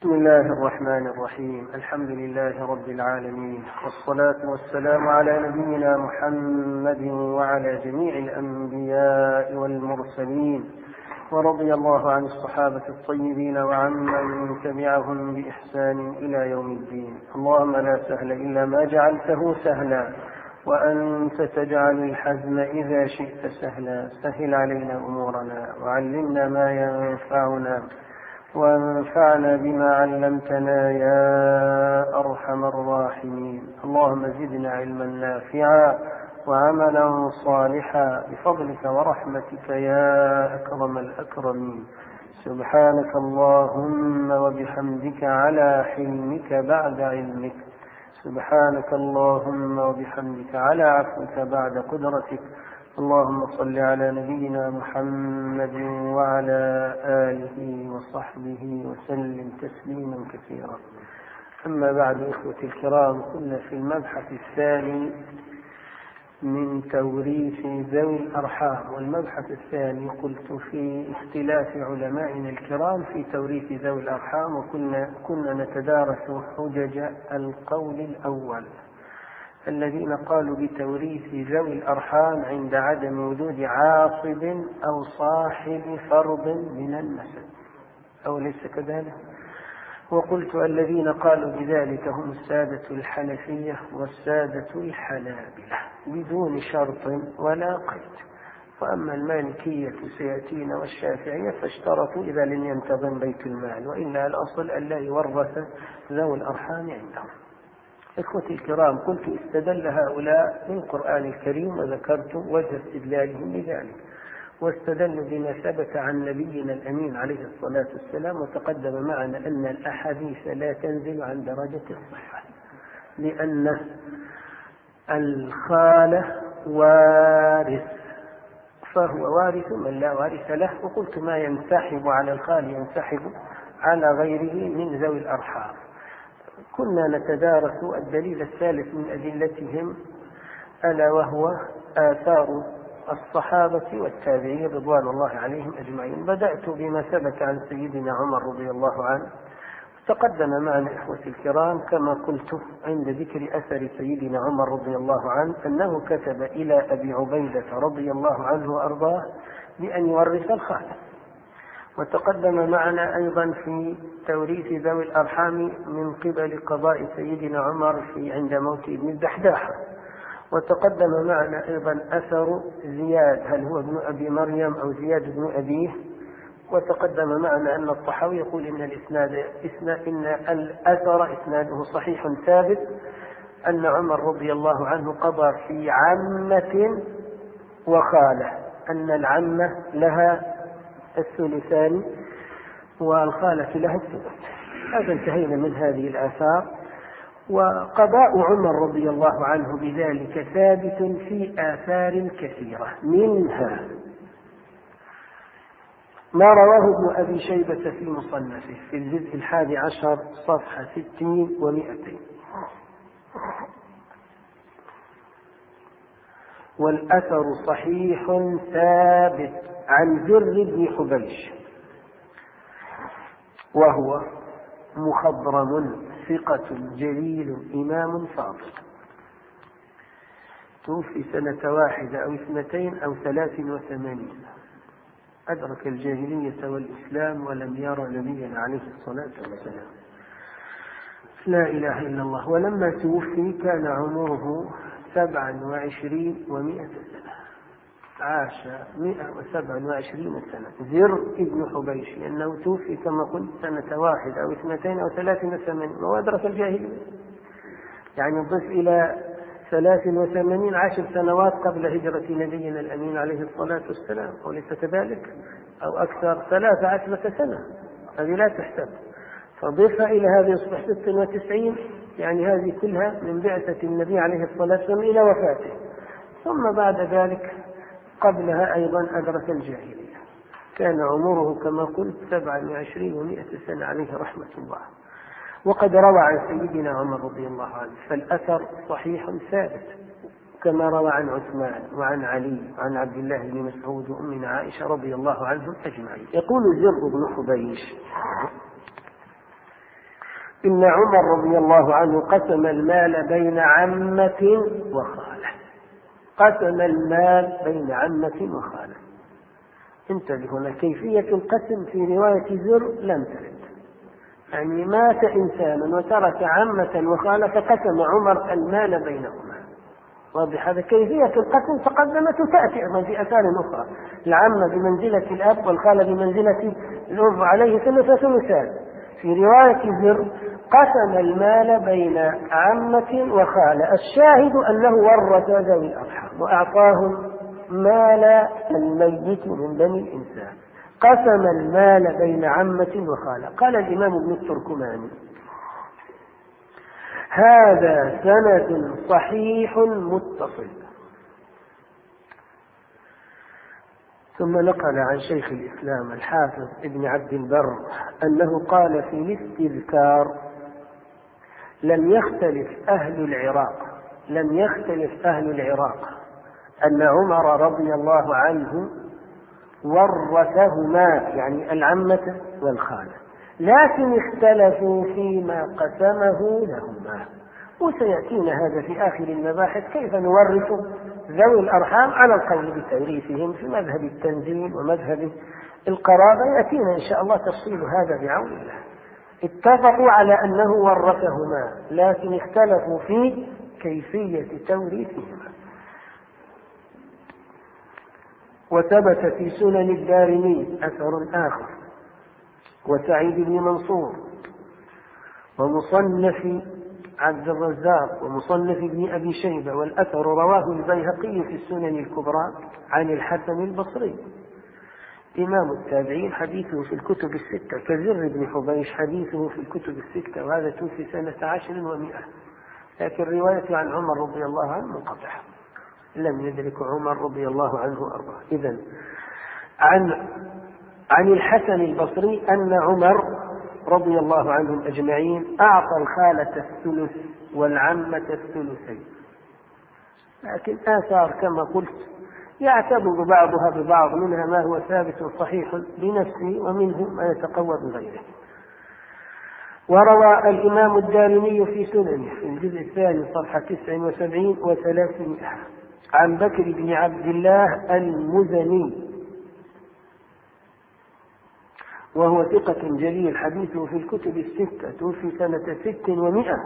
بسم الله الرحمن الرحيم. الحمد لله رب العالمين، والصلاة والسلام على نبينا محمد وعلى جميع الأنبياء والمرسلين، ورضي الله عن الصحابة الطيبين وعمن تبعهم بإحسان إلى يوم الدين. اللهم لا سهل إلا ما جعلته سهلا، وأنت تجعل الحزن إذا شئت سهلا. سهل علينا أمورنا، وعلمنا ما ينفعنا، وانفعنا بما علمتنا يا أرحم الراحمين. اللهم زدنا علما نافعا وعملا صالحا بفضلك ورحمتك يا أكرم الأكرمين. سبحانك اللهم وبحمدك على حلمك بعد علمك، سبحانك اللهم وبحمدك على عفوك بعد قدرتك. اللهم صل على نبينا محمد وعلى آله وصحبه وسلم تسليما كثيرا. أما بعد، إخوتي الكرام، كنا في المبحث الثاني من توريث ذوي الأرحام، والمبحث الثاني قلت في اختلاف علمائنا الكرام في توريث ذوي الأرحام، وكنا نتدارس حجج القول الأول الذين قالوا بتوريث ذوي الأرحام عند عدم وجود عاصب أو صاحب فرض من النسب، أو ليس كذلك؟ وقلت الذين قالوا بذلك هم السادة الحنفية والسادة الحنابلة بدون شرط ولا قيد، وأما المالكية سيأتينا والشافعية فاشترطوا إذا لم ينتظم بيت المال، وإلا الأصل أن لا يورث ذوي الأرحام عندهم. إخوتي الكرام، قلت استدل هؤلاء من القرآن الكريم، وذكرت وجه استدلالهم بذلك، واستدلوا بما ثبت عن نبينا الأمين عليه الصلاة والسلام، وتقدم معنا أن الأحاديث لا تنزل عن درجة الصحة، لأن الخالة وارث، فهو وارث من لا وارث له. وقلت ما ينسحب على الخال ينسحب على غيره من ذوي الأرحام. كنا نتدارس الدليل الثالث من أدلتهم، ألا وهو آثار الصحابة والتابعين رضوان الله عليهم أجمعين. بدأت بما ثبت عن سيدنا عمر رضي الله عنه، تقدم معنا إخوتي الكرام كما قلت عند ذكر أثر سيدنا عمر رضي الله عنه أنه كتب إلى أبي عبيدة رضي الله عنه وأرضاه بأن يورث الخالة. وتقدم معنا أيضا في توريث ذوي الأرحام من قبل قضاء سيدنا عمر عند موت ابن الدحداح. وتقدم معنا أيضا أثر زياد، هل هو ابن أبي مريم أو زياد بن أبيه. وتقدم معنا أن الطحاوي يقول إن الأثر إسناده صحيح ثابت، أن عمر رضي الله عنه قضى في عمة وخالة، أن العمة لها الثلثان والخالة لها الثلث. هذا انتهينا من هذه الآثار. وقضاء عمر رضي الله عنه بذلك ثابت في آثار كثيرة، منها ما رواه ابن أبي شيبة في مصنفه في الجزء 11 صفحة 60 و200. والأثر صحيح ثابت عن زر بن حبيش، وهو مخضرم ثقة جليل إمام فاضل، توفي سنة 1 أو 2 أو 83، أدرك الجاهلية والإسلام ولم يرى نبينا عليه الصلاة والسلام. لا إله إلا الله. ولما توفي كان عمره 27 و100 سنة، عاش 127 سنة. زر ابن حبيش، لأنه توفي كما قلت سنة 1 أو 2 أو 83، وأدرك الجاهلية، يعني ضف إلى 83 10 سنوات قبل هجرة نبينا الأمين عليه الصلاة والسلام، وليس كذلك؟ أو أكثر، 13 سنة، هذه لا تحسب، فضف إلى هذه يصبح 96، يعني هذه كلها من بعثة النبي عليه الصلاة والسلام إلى وفاته. ثم بعد ذلك قبلها أيضا أدرك الجاهلية، كان عمره كما قلت 27 و100 سنة عليه رحمة الله. وقد روى عن سيدنا عمر رضي الله عنه، فالأثر صحيح ثابت كما روى عن عثمان وعن علي وعن عبد الله بن مسعود وأمنا عائشة رضي الله عنهم أجمعين. يقول زر بن حبيش: إن عمر رضي الله عنه قسم المال بين عمة وخالة. قسم المال بين عمة وخالة. انتبه هنا، كيفية القسم في رواية زر لم ترد. يعني مات إنسان وترك عمة وخالة فقسم عمر المال بينهما. واضح هذا؟ كيفية القسم تقدمت وتأتي أيضا في آثار أخرى. العمة بمنزلة الأب والخالة بمنزلة الأم، عليه ثلثان. في رواية زر قسم المال بين عمة وخالة. الشاهد أنه ورث ذوي الأرحام وأعطاهم مال الميت من بني الإنسان. قسم المال بين عمة وخالة. قال الإمام ابن التركماني: هذا سند صحيح متصل. ثم نقل عن شيخ الإسلام الحافظ ابن عبد البر أنه قال في الاستذكار: لم يختلف أهل العراق أن عمر رضي الله عنه ورثهما، يعني العمة والخالة، لكن اختلفوا فيما قسمه لهما. وسيأتينا هذا في آخر المباحث كيف نورث ذوي الأرحام على القول بتوريثهم في مذهب التنزيل ومذهب القرابة. يأتينا إن شاء الله تفصيل هذا بعون الله. اتفقوا على أنه ورثهما لكن اختلفوا في كيفية توريثهما. وثبت في سنن الدارمي أثر آخر وسعيد بن منصور ومصنف عبد الرزاق ومصنف ابن أبي شيبة، والأثر رواه البيهقي في السنن الكبرى عن الحسن البصري إمام التابعين، حديثه في الكتب الستة، كزر بن حبيش حديثه في الكتب الستة، وهذا توفي سنة 10 و100. لكن رواية عن عمر رضي الله عنه منقطعة، لم يدرك عمر رضي الله عنه أرضاه. إذن عن الحسن البصري أن عمر رضي الله عنهم أجمعين أعطى الخالة الثلث والعمة الثلثين. لكن آثار كما قلت يعتبر بعضها ببعض، منها ما هو ثابت صحيح بنفسه ومنه ما يتقوى بغيره. وروى الإمام الدارمي في سننه في الجزء الثاني صفحة 79 و300 عن بكر بن عبد الله المزني، وهو ثقة جليل، حديثه في الكتب الستة، توفي سنة 600.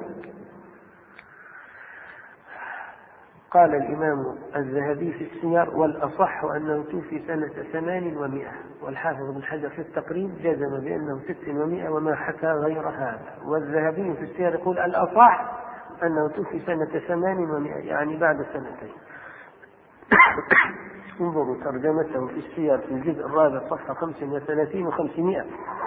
قال الإمام الذهبي في السير: والأصح أنه توفي سنة 800. والحافظ بن حجر في التقريب جزم بأنه 600 وما حكى غير هذا. والذهبي في السير يقول: الأصح أنه توفي سنة 800، يعني بعد سنتين. انظروا ترجمته في السير في الجزء الرابع صفحة 35 و500.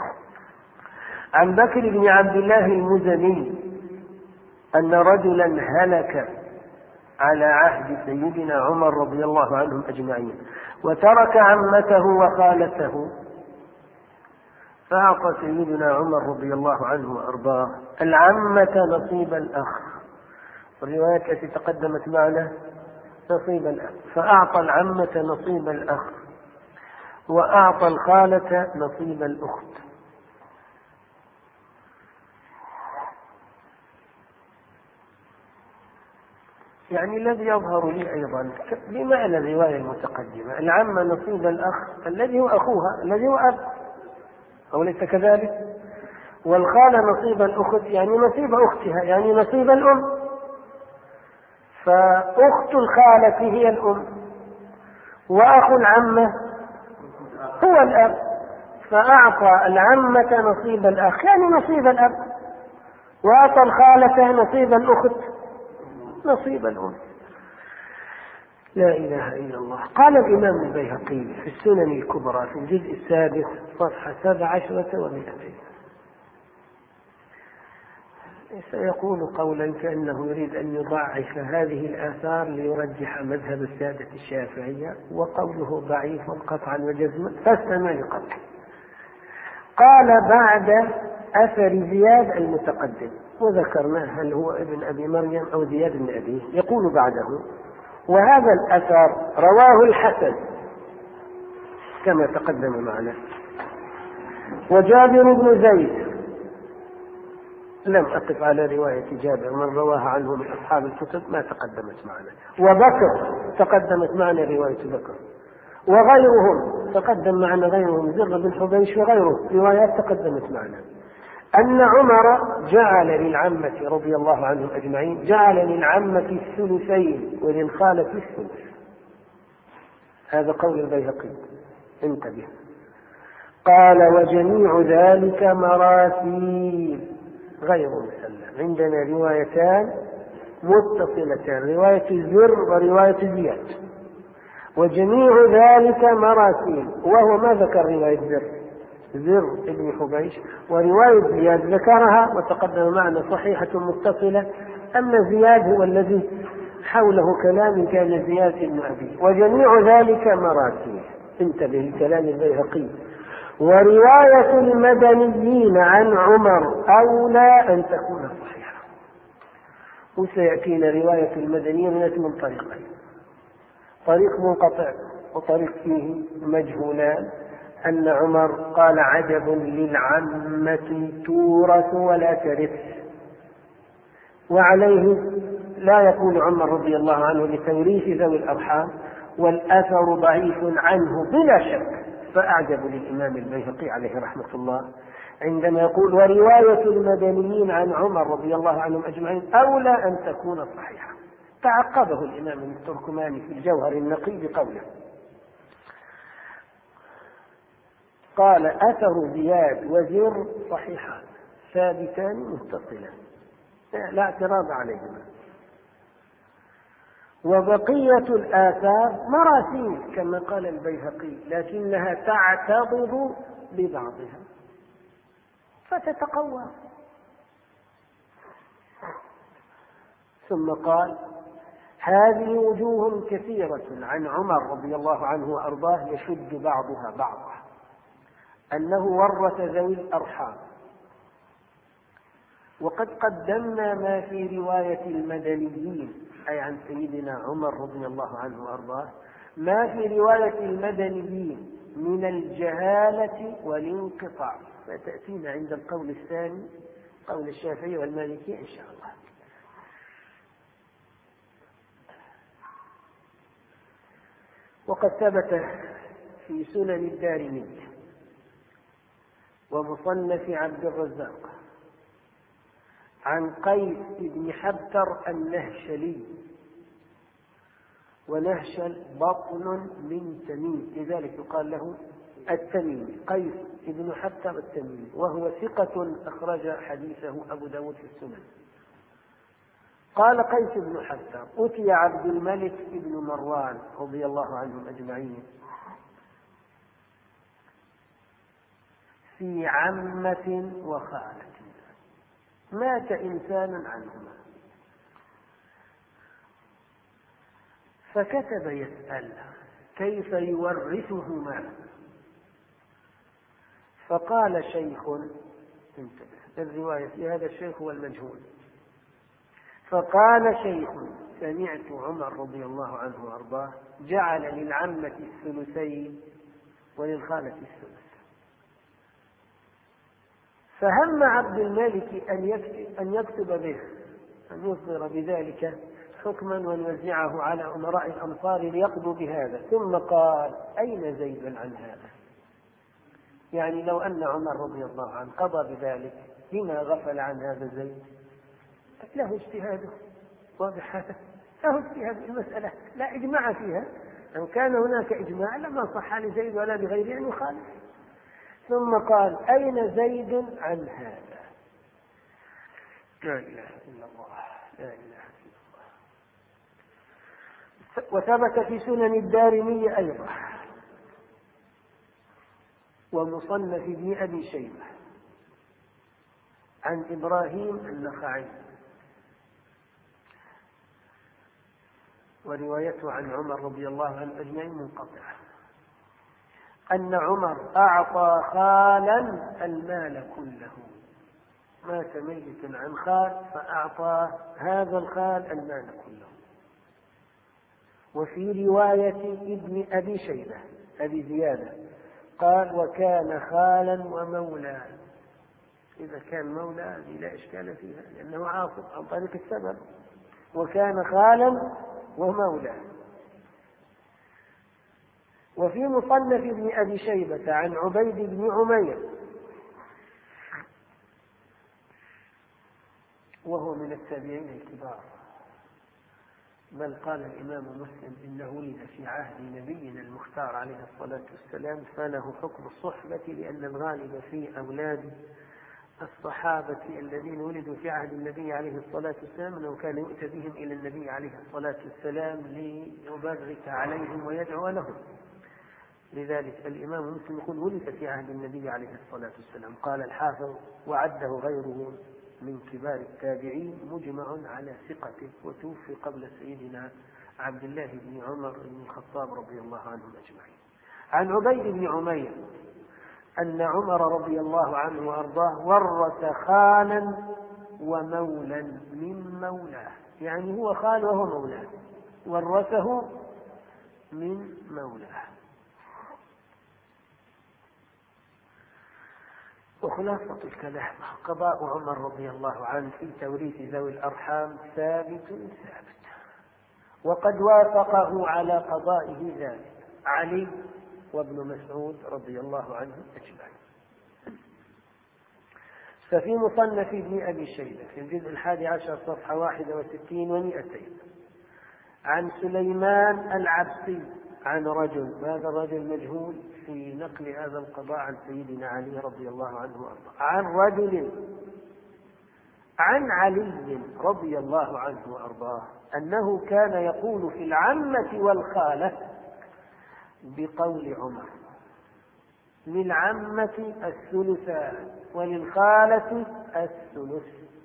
عن بكر بن عبد الله المزني أن رجلا هلك على عهد سيدنا عمر رضي الله عنهم أجمعين، وترك عمته وخالته، فأعطى سيدنا عمر رضي الله عنه وأرضاه العمة نصيب الأخ، والروايات التي تقدمت معنا نصيب الأخ، فأعطى العمة نصيب الأخ وأعطى الخالة نصيب الأخت. يعني الذي يظهر لي أيضا بمعنى الرواية المتقدمة: العمة نصيب الأخ الذي هو أخوها الذي هو أب، أو ليس كذلك؟ والخالة نصيب الأخت يعني نصيب أختها، يعني نصيب الأم، فأخت الخالة هي الأم وأخو العمة هو الأب، فأعطى العمة نصيب الأخ يعني نصيب الأب، وأعطى الخالة نصيب الأخت نصيب الأم. لا إله إلا الله. قال الإمام البيهقي في السنن الكبرى في الجزء السادس صفحة 17 و200، سيقول قولا كأنه يريد أن يضعف هذه الآثار ليرجح مذهب السادة الشافعية، وقوله ضعيف قطعا وجزما، فاستمع لقوله. قال بعد أثر زياد المتقدم، وذكرناه هل هو ابن أبي مريم أو زياد بن أبيه، يقول بعده: وهذا الأثر رواه الحسن كما تقدم معنا، وجابر بن زيد لم أقف على رواية جابر، من رواها عنه من أصحاب الكتب ما تقدمت معنا، وبكر تقدمت معنا رواية بكر، وغيرهم تقدم معنا، غيرهم زر بن حبيش وغيره روايات تقدمت معنا، أن عمر جعل للعمة رضي الله عنهم أجمعين، جعل للعمة الثلثين وللخالة الثلث. هذا قول البيهقي، انتبه. قال وجميع ذلك مراسيل غير مسلم. عندنا روايتان متصلتان، رواية الزر ورواية زياد، وجميع ذلك مراسيل، وهو ما ذكر رواية زر ابن حبيش، ورواية زياد ذكرها وتقدم معنا صحيحة متصلة، أما زياد هو الذي حوله كلام كان زياد بن أبي. وجميع ذلك مراسيل، انتبه لكلام البيهقي. ورواية المدنيين عن عمر أولى أن تكون صحيحة. وسيأتينا رواية المدنيين من طريقين، طريق منقطع وطريق فيه مجهولان، أن عمر قال عجب للعمة تورث ولا ترث، وعليه لا يقول عمر رضي الله عنه لتوريث ذوي الأرحام، والأثر ضعيف عنه بلا شك. فأعجب للإمام البيهقي عليه رحمة الله عندما يقول ورواية المدنيين عن عمر رضي الله عنهم أجمعين أولى أن تكون صحيحة. تعقبه الإمام التركماني في الجوهر النقي بقوله، قال أثر زياد وزر صحيحان ثابتان متصلان لا اعتراض عليهما، وبقية الآثار مراسيل كما قال البيهقي، لكنها تعتضد ببعضها فتتقوى. ثم قال هذه وجوه كثيرة عن عمر رضي الله عنه وأرضاه يشد بعضها بعضا، أنه ورث ذوي الأرحام، وقد قدمنا ما في رواية المدنيين أي عن سيدنا عمر رضي الله عنه وأرضاه، ما في رواية المدنيين من الجهالة والانقطاع، فتأتينا عند القول الثاني قول الشافعي والمالكي إن شاء الله. وقد ثبت في سنن الدارمي ومصنف عبد الرزاق عن قيس بن حبتر النهشلي، ونهشل بطن من تميم لذلك يقال له التميمي، قيس بن حبتر التميمي، وهو ثقة أخرج حديثه أبو داود في السنن. قال قيس بن حبتر أتي عبد الملك بن مروان رضي الله عنهم أجمعين في عمة وخالة، مات إنسان عنهما، فكتب يسأل كيف يورثهما، فقال شيخ، انتبه الرواية في هذا الشيخ هو المجهول، فقال شيخ سمعت عمر رضي الله عنه وأرضاه جعل للعمة الثلثين وللخالة الثلث. فهم عبد الملك أن يكتب به، أن يصدر بذلك حكما ويوزعه على أمراء الأمصار ليقضوا بهذا، ثم قال أين زيد عن هذا؟ يعني لو أن عمر رضي الله عنه قضى بذلك لما غفل عن هذا زيد؟ له اجتهاده، واضح هذا، له اجتهاد في المسألة لا إجماع فيها، لو كان هناك إجماع لما صح لزيد ولا لغيره أن يخالف. ثم قال أين زيد عن هذا؟ لا إله إلا الله، لا إله إلا الله. وثبت في سنن الدارمي أيضا ومصنف ابن أبي شيبة عن إبراهيم النخعي، وروايته عن عمر رضي الله عنه أجمعين منقطعة، أن عمر أعطى خالا المال كله، مات ميت عن خال فأعطى هذا الخال المال كله. وفي رواية ابن أبي شيبة أبي زيادة قال وكان خالا ومولى، إذا كان مولى هذه لا إشكال فيها، لأنه عاصب عن طريق السبب، وكان خالا ومولى. وفي مصنف ابن أبي شيبة عن عبيد بن عمير وهو من التابعين الكبار، بل قال الإمام مسلم إنه ولد في عهد نبينا المختار عليه الصلاة والسلام، فله حكم الصحبة، لأن الغالب في أولاد الصحابة الذين ولدوا في عهد النبي عليه الصلاة والسلام أنه كان يؤتى بهم إلى النبي عليه الصلاة والسلام ليبرك عليهم ويدعو لهم. لذلك الإمام مسلم يقول ولد في عهد النبي عليه الصلاة والسلام. قال الحافظ وعده غيره من كبار التابعين مجمع على ثقته، وتوفي قبل سيدنا عبد الله بن عمر بن الخطاب رضي الله عنهم أجمعين. عن عبيد بن عمير أن عمر رضي الله عنه وأرضاه ورث خالا ومولا من مولاه، يعني هو خال وهو مولاه، ورثه من مولاه. وخلاصة الكلام قضاء عمر رضي الله عنه في توريث ذوي الأرحام ثابت، وقد وافقه على قضائه ذلك علي وابن مسعود رضي الله عنه أجمعين. ففي مصنف ابن أبي شيبة في الجزء 11 صفحة 61 و200 عن سليمان العبسي عن رجل، هذا الرجل مجهول، في نقل هذا القضاء عن سيدنا علي رضي الله عنه وارضاه، عن رجل عن علي رضي الله عنه وارضاه أنه كان يقول في العمة والخالة بقول عمر: للعمة الثلثان وللخالة الثلث.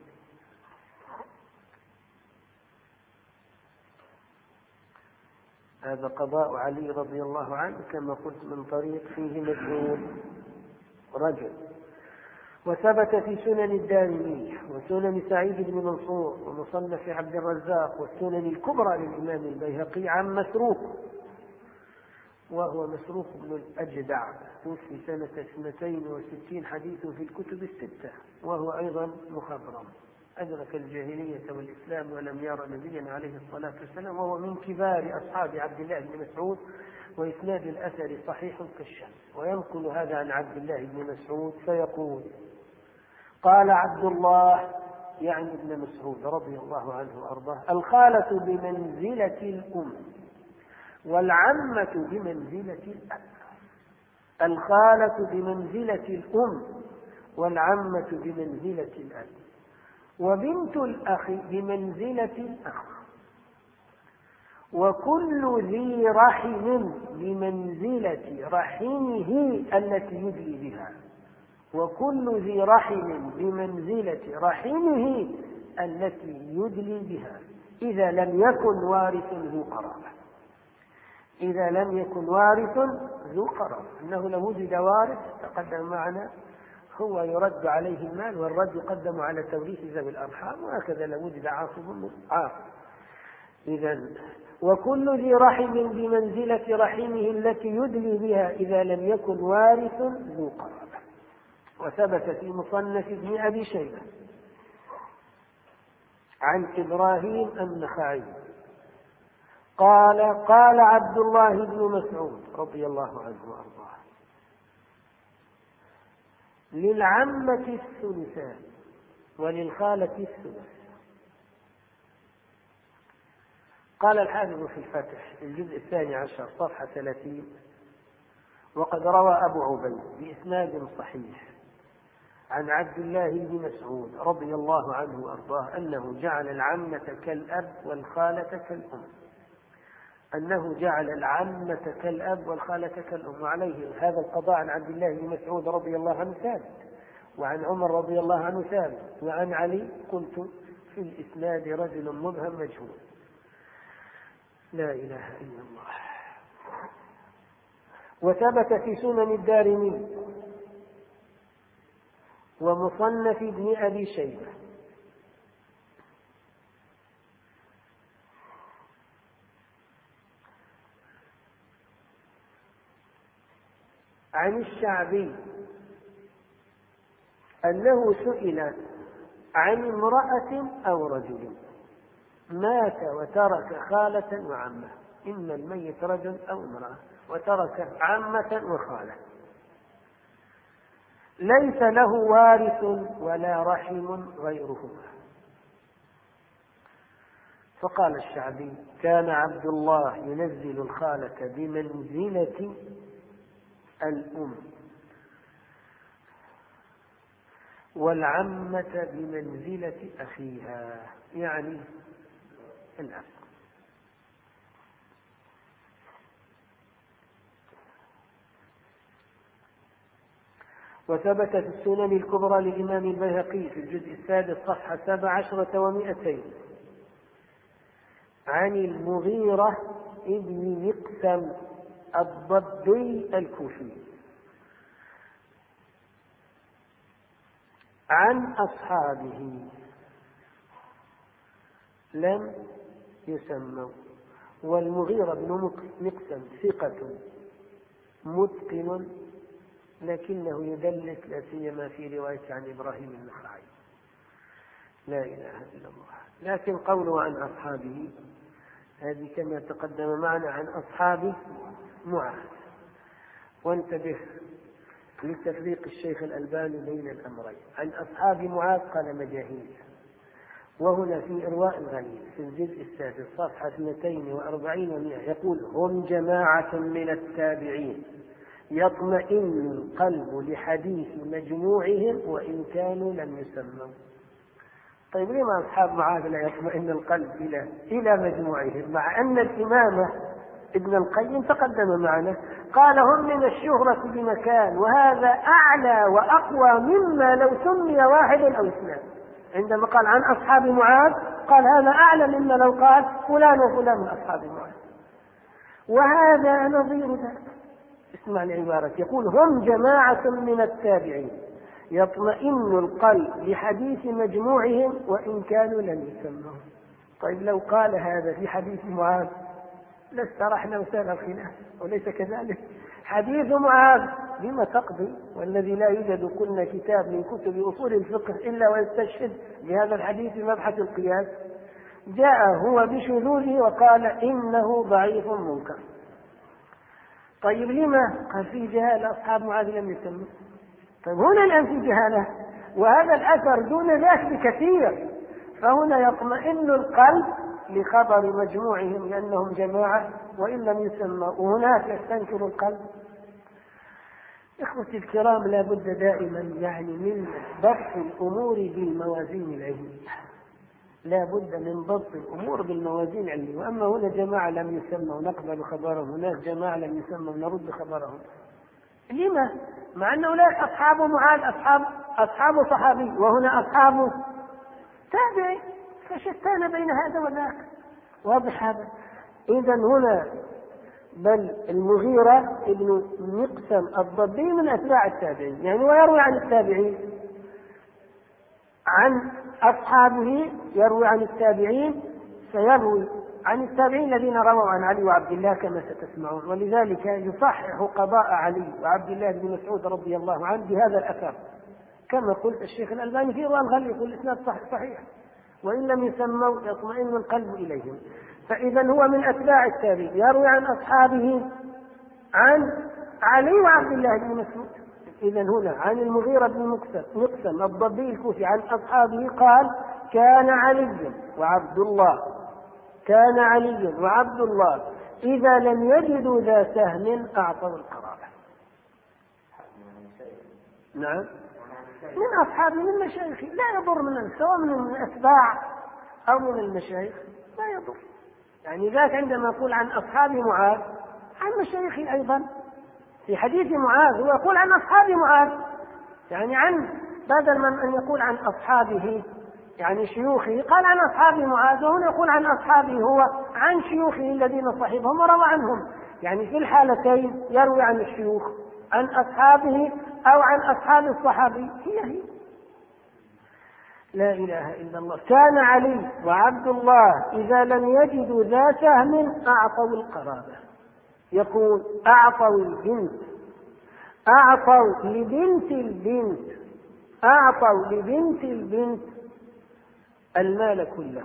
هذا قضاء علي رضي الله عنه كما قلت من طريق فيه مجهول رجل. وثبت في سنن الدارمي وسنن سعيد بن منصور ومصنف عبد الرزاق والسنن الكبرى للإمام البيهقي عن مسروق، وهو مسروق بن الأجدع، توفي سنة 62 حديث في الكتب الستة، وهو أيضا مخضرم، أدرك الجاهلية والإسلام ولم يرى نبيا عليه الصلاة والسلام، وهو من كبار أصحاب عبد الله بن مسعود، وإسناد الأثر صحيح كالشمس. وينقل هذا عن عبد الله بن مسعود فيقول: قال عبد الله يعني ابن مسعود رضي الله عنه وأرضاه: الخالة بمنزلة الأم والعمة بمنزلة الأب. الخالة بمنزلة الأم والعمة بمنزلة الأب، وبنت الأخ بمنزلة الأخ، وكل ذي رحم بمنزلة رحمه التي يدلي بها، وكل ذي رحم بمنزلة رحمه التي يدلي بها، إذا لم يكن وارث ذو قرابة. إذا لم يكن وارث ذو قرابة، أنه لو وجد وارث تقدم معنا هو يرد عليه المال، والرد يقدم على توريث ذوي الأرحام، وهكذا لو وجد عاصب عاصب. إذن وكل ذي رحم بمنزلة رحمه التي يدلي بها إذا لم يكن وارث ذو قرابة. وثبت في مصنف ابن أبي شيبة عن إبراهيم النخعي قال: قال عبد الله بن مسعود رضي الله عنه وأرضاه: للعمة الثلثان وللخالة الثلث. قال الحافظ في الفتح الجزء 12 صفحة 30: وقد روى أبو عبيد بإسناد صحيح عن عبد الله بن مسعود رضي الله عنه وأرضاه أنه جعل العمة كالأب والخالة كالأم، أنه جعل العمة كالأب والخالة كالأم. وعليه هذا القضاء عن عبد الله بن مسعود رضي الله عنه ثابت، وعن عمر رضي الله عنه ثابت، وعن علي قلت في الإسناد رجل مبهم مجهول. لا إله إلا الله. وثبت في سنن الدارمي ومصنف ابن أبي شيبة عن الشعبي أنه سئل عن امرأة أو رجل مات وترك خالة وعمة، إما الميت رجل أو امرأة وترك عمة وخالة، ليس له وارث ولا رحم غيرهما. فقال الشعبي: كان عبد الله ينزل الخالة بمنزلة الأم والعمة بمنزلة أخيها، يعني الأب. وثبت في السنن الكبرى للإمام البيهقي في الجزء السادس صفحة 17 و200 عن المغيرة ابن مقسم الضبي الكوفي عن أصحابه لم يسموا. والمغيرة بن مقسم ثقة متقن، لكنه يدلس لا سيما في رواية عن إبراهيم النخعي. لا إله إلا الله. لكن قوله عن أصحابه هذه كما تقدم معنا عن أصحاب معاذ. وانتبه لتفريق الشيخ الألباني بين الأمرين. عن أصحاب معاذ قال مجاهيل، وهنا في إرواء الغليل في الجزء السادس صفحة 240 و100 يقول: هم جماعة من التابعين يطمئن القلب لحديث مجموعهم وإن كانوا لم يسموا. طيب لما أصحاب معاذ لا يطمئن القلب إلى مجموعهم، مع أن الإمام ابن القيم تقدم معنا قال: هم من الشهرة بمكان، وهذا أعلى وأقوى مما لو سمي واحد أو اثنان. عندما قال عن أصحاب معاذ قال هذا أعلى مما لو قال فلان وفلان من أصحاب معاذ، وهذا نظير ذلك. اسمع العبارة، يقول: هم جماعة من التابعين يطمئن القلب لحديث مجموعهم وإن كانوا لم يسموا. طيب لو قال هذا في حديث معاذ لاسترحنا وسال الخلاف، وليس كذلك. حديث معاذ بما تقضي، والذي لا يوجد كل كتاب من كتب أصول الفقه إلا ويستشهد بهذا الحديث في مبحث القياس. جاء هو بشذوذه وقال إنه ضعيف منكر. طيب لما؟ قال في جهالة، أصحاب معاذ لم يسموا. طيب هنا الآن في جهالة، وهذا الأثر دون ذاك بكثير، فهنا يطمئن القلب لخبر مجموعهم لأنهم جماعة وإن لم يسموا، وهناك يستنكر القلب. إخوتي الكرام، لا بد دائما من ضبط الأمور بالموازين العلمية، لا بد من ضبط الأمور بالموازين العلمية. وأما هنا جماعة لم يسموا نقبل خبرهم، هناك جماعة لم يسموا نرد خبرهم. لما؟ مع أن هناك أصحاب معاذ أصحاب صحابي، وهنا أصحاب تابعي، فشتان بين هذا وذاك. واضح هذا؟ إذا هنا بل المغيرة ابن مقسم الضبي من أتباع التابعين، يعني ويروي عن التابعين عن أصحابه، يروي عن التابعين، سيروي عن التابعين الذين رووا عن علي وعبد الله كما ستسمعون. ولذلك يصحح قضاء علي وعبد الله بن مسعود رضي الله عنه بهذا الأثر، كما قلت الشيخ الألباني في إرواء الغليل يقول الإسناد صحيح، وإن لم يسموا يطمئن القلب إليهم. فإذا هو من أتباع التابعين، يروي عن أصحابه عن علي وعبد الله بن مسعود. إذا هنا عن المغيرة بن مقسم الضبي الكوفي عن أصحابه قال: كان علي وعبد الله إذا لم يجدوا ذا سهم أعطوا القرابة. نعم، من أصحابه من مشايخه، لا يضر سواء من الأتباع أو من المشايخ، لا يضر. يعني ذاك عندما يقول عن أصحاب معاذ عن مشايخه أيضا، في حديث معاذ هو يقول عن أصحاب معاذ، يعني عن بدل من أن يقول عن أصحابه يعني شيوخه قال عن أصحاب معاذ، وهنا يقول عن أصحابه هو عن شيوخه الذين صحبهم وروى عنهم. يعني في الحالتين يروي عن الشيوخ عن أصحابه أو عن أصحاب الصحابي، هي لا إله إلا الله. كان علي وعبد الله إذا لم يجدوا ذا سهم أعطوا القرابة. يقول أعطوا لبنت البنت أعطوا لبنت البنت المال كله،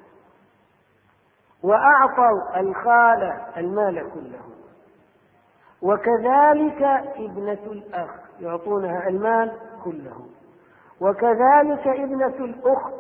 وأعطوا الخالة المال كله، وكذلك ابنة الأخ يعطونها المال كله، وكذلك ابنة الأخت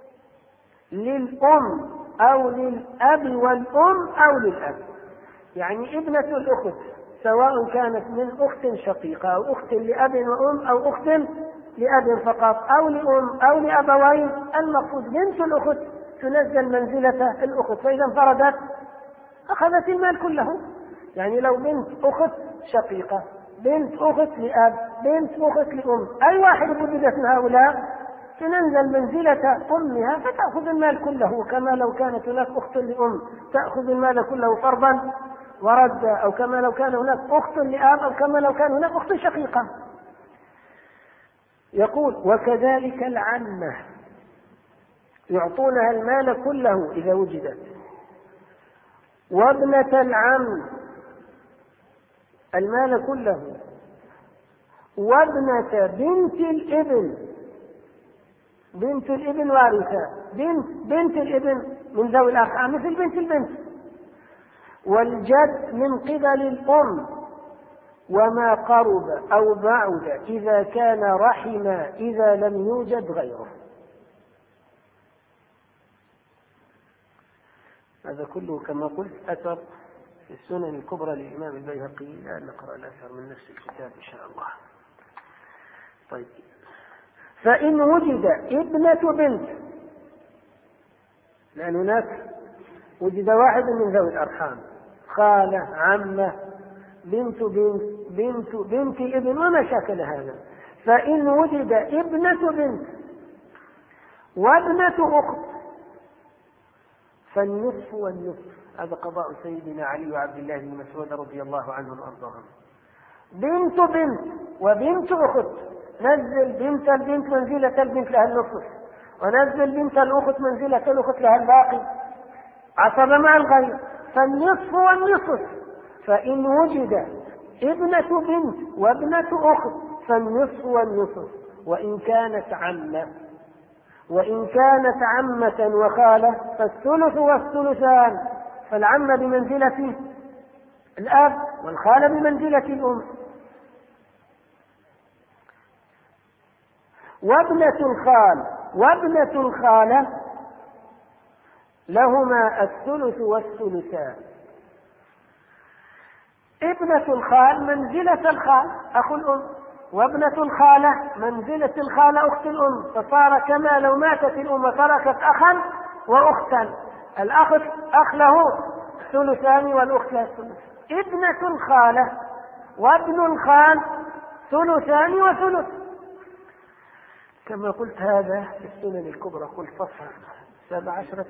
للأم أو للأب والأم أو للأب. يعني ابنة الأخت سواء كانت من أخت شقيقة أو أخت لأب وأم أو أخت لأب فقط أو لأم أو لأبوين، المقصود بنت الأخت تنزل منزلة الأخت، فإذا انفردت أخذت المال كله. يعني لو بنت أخت شقيقة، بنت أخت لأب، بنت أخت لأم، أي واحد وجدت من هؤلاء تنزل منزلة أمها فتأخذ المال كله، كما لو كانت هناك أخت لأم تأخذ المال كله فرضا وردا، أو كما لو كان هناك أخت لأب، أو كما لو كان هناك أخت شقيقة. يقول وكذلك العمة يعطونها المال كله إذا وجدت، وابنة العم المال كله، وابنة بنت الابن، بنت الابن وارثة، بنت الابن من ذوي الأرحام مثل بنت البنت، والجد من قبل الأم، وما قرب أو بعد إذا كان رحما إذا لم يوجد غيره. هذا كله كما قلت أثر في السنن الكبرى للإمام البيهقي. لا نقرأ الأثر من نفس الكتاب إن شاء الله. طيب، فإن وجد ابنة بنت، لأن هناك وجد واحد من ذوي الأرحام، خالة، عمة، بنت ابن وما شاكل هذا، فإن وجد ابنة بنت وابنة أخت فالنصف والنصف. هذا قضاء سيدنا علي وعبد الله بن مسعود رضي الله عنهم وأرضاهم. بنت وبنت أخت، نزل بنت البنت منزلة البنت لها النصف، ونزل بنت الأخت منزلة الأخت لها الباقي، عصب مع الغير، فالنصف والنصف. فإن وجد ابنة بنت وابنة أخت فالنصف والنصف، وإن كانت عمة وخالة فالثلث والثلثان، فالعمة بمنزلة الأب والخالة بمنزلة الأم. وابنة الخالة لهما الثلث والثلثان. ابنة الخال منزلة الخال أخو الأم، وابنة الخالة منزلة الخالة أخت الأم، فصار كما لو ماتت الأم تركت أخا وأختا، الأخ له ثلثان والأخت له ثلث. ابنة الخالة وابن الخال ثلثان وثلث. كما قلت هذا في السنن الكبرى، قلت صفحة 17.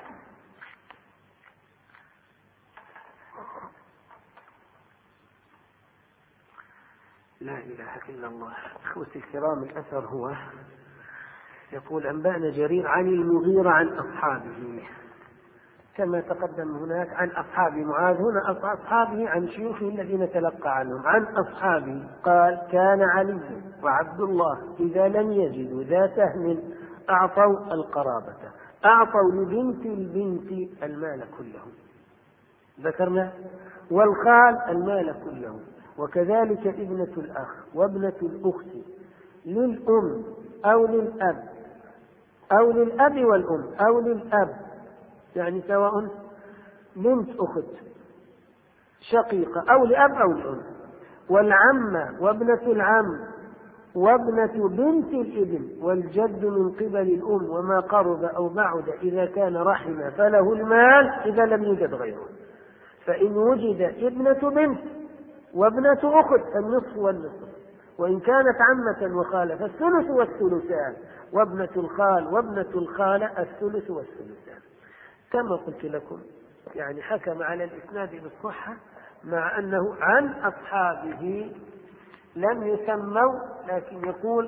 لا إله إلا الله. أخوتي الكرام، الأثر هو يقول أنبأنا جرير عن المغيرة عن أصحابه، كما تقدم هناك عن أصحاب معاذ، هنا أصحابه عن شيوخه الذين تلقى عنهم. عن أصحابه قال كان علي وعبد الله إذا لم يجدوا ذا سهم أعطوا القرابة، أعطوا لبنت البنت المال كله، ذكرنا، والخال المال كله، وكذلك ابنة الأخ وابنة الأخت للأم أو للأب أو للأب والأم أو للأب، يعني سواء بنت أخت شقيقة أو لأب أو لأم، والعمة وابنة العم وابنة بنت الابن، والجد من قبل الأم، وما قرب أو بعد إذا كان رحما فله المال إذا لم يوجد غيره. فإن وجد ابنة بنت وابنة أخت فالنصف والنصف، وإن كانت عمة وخالة فالثلث والثلثان، وابنة الخال وابنة الخالة الثلث والثلثان. كما قلت لكم، يعني حكم على الإسناد بالصحة مع أنه عن أصحابه لم يسموا، لكن يقول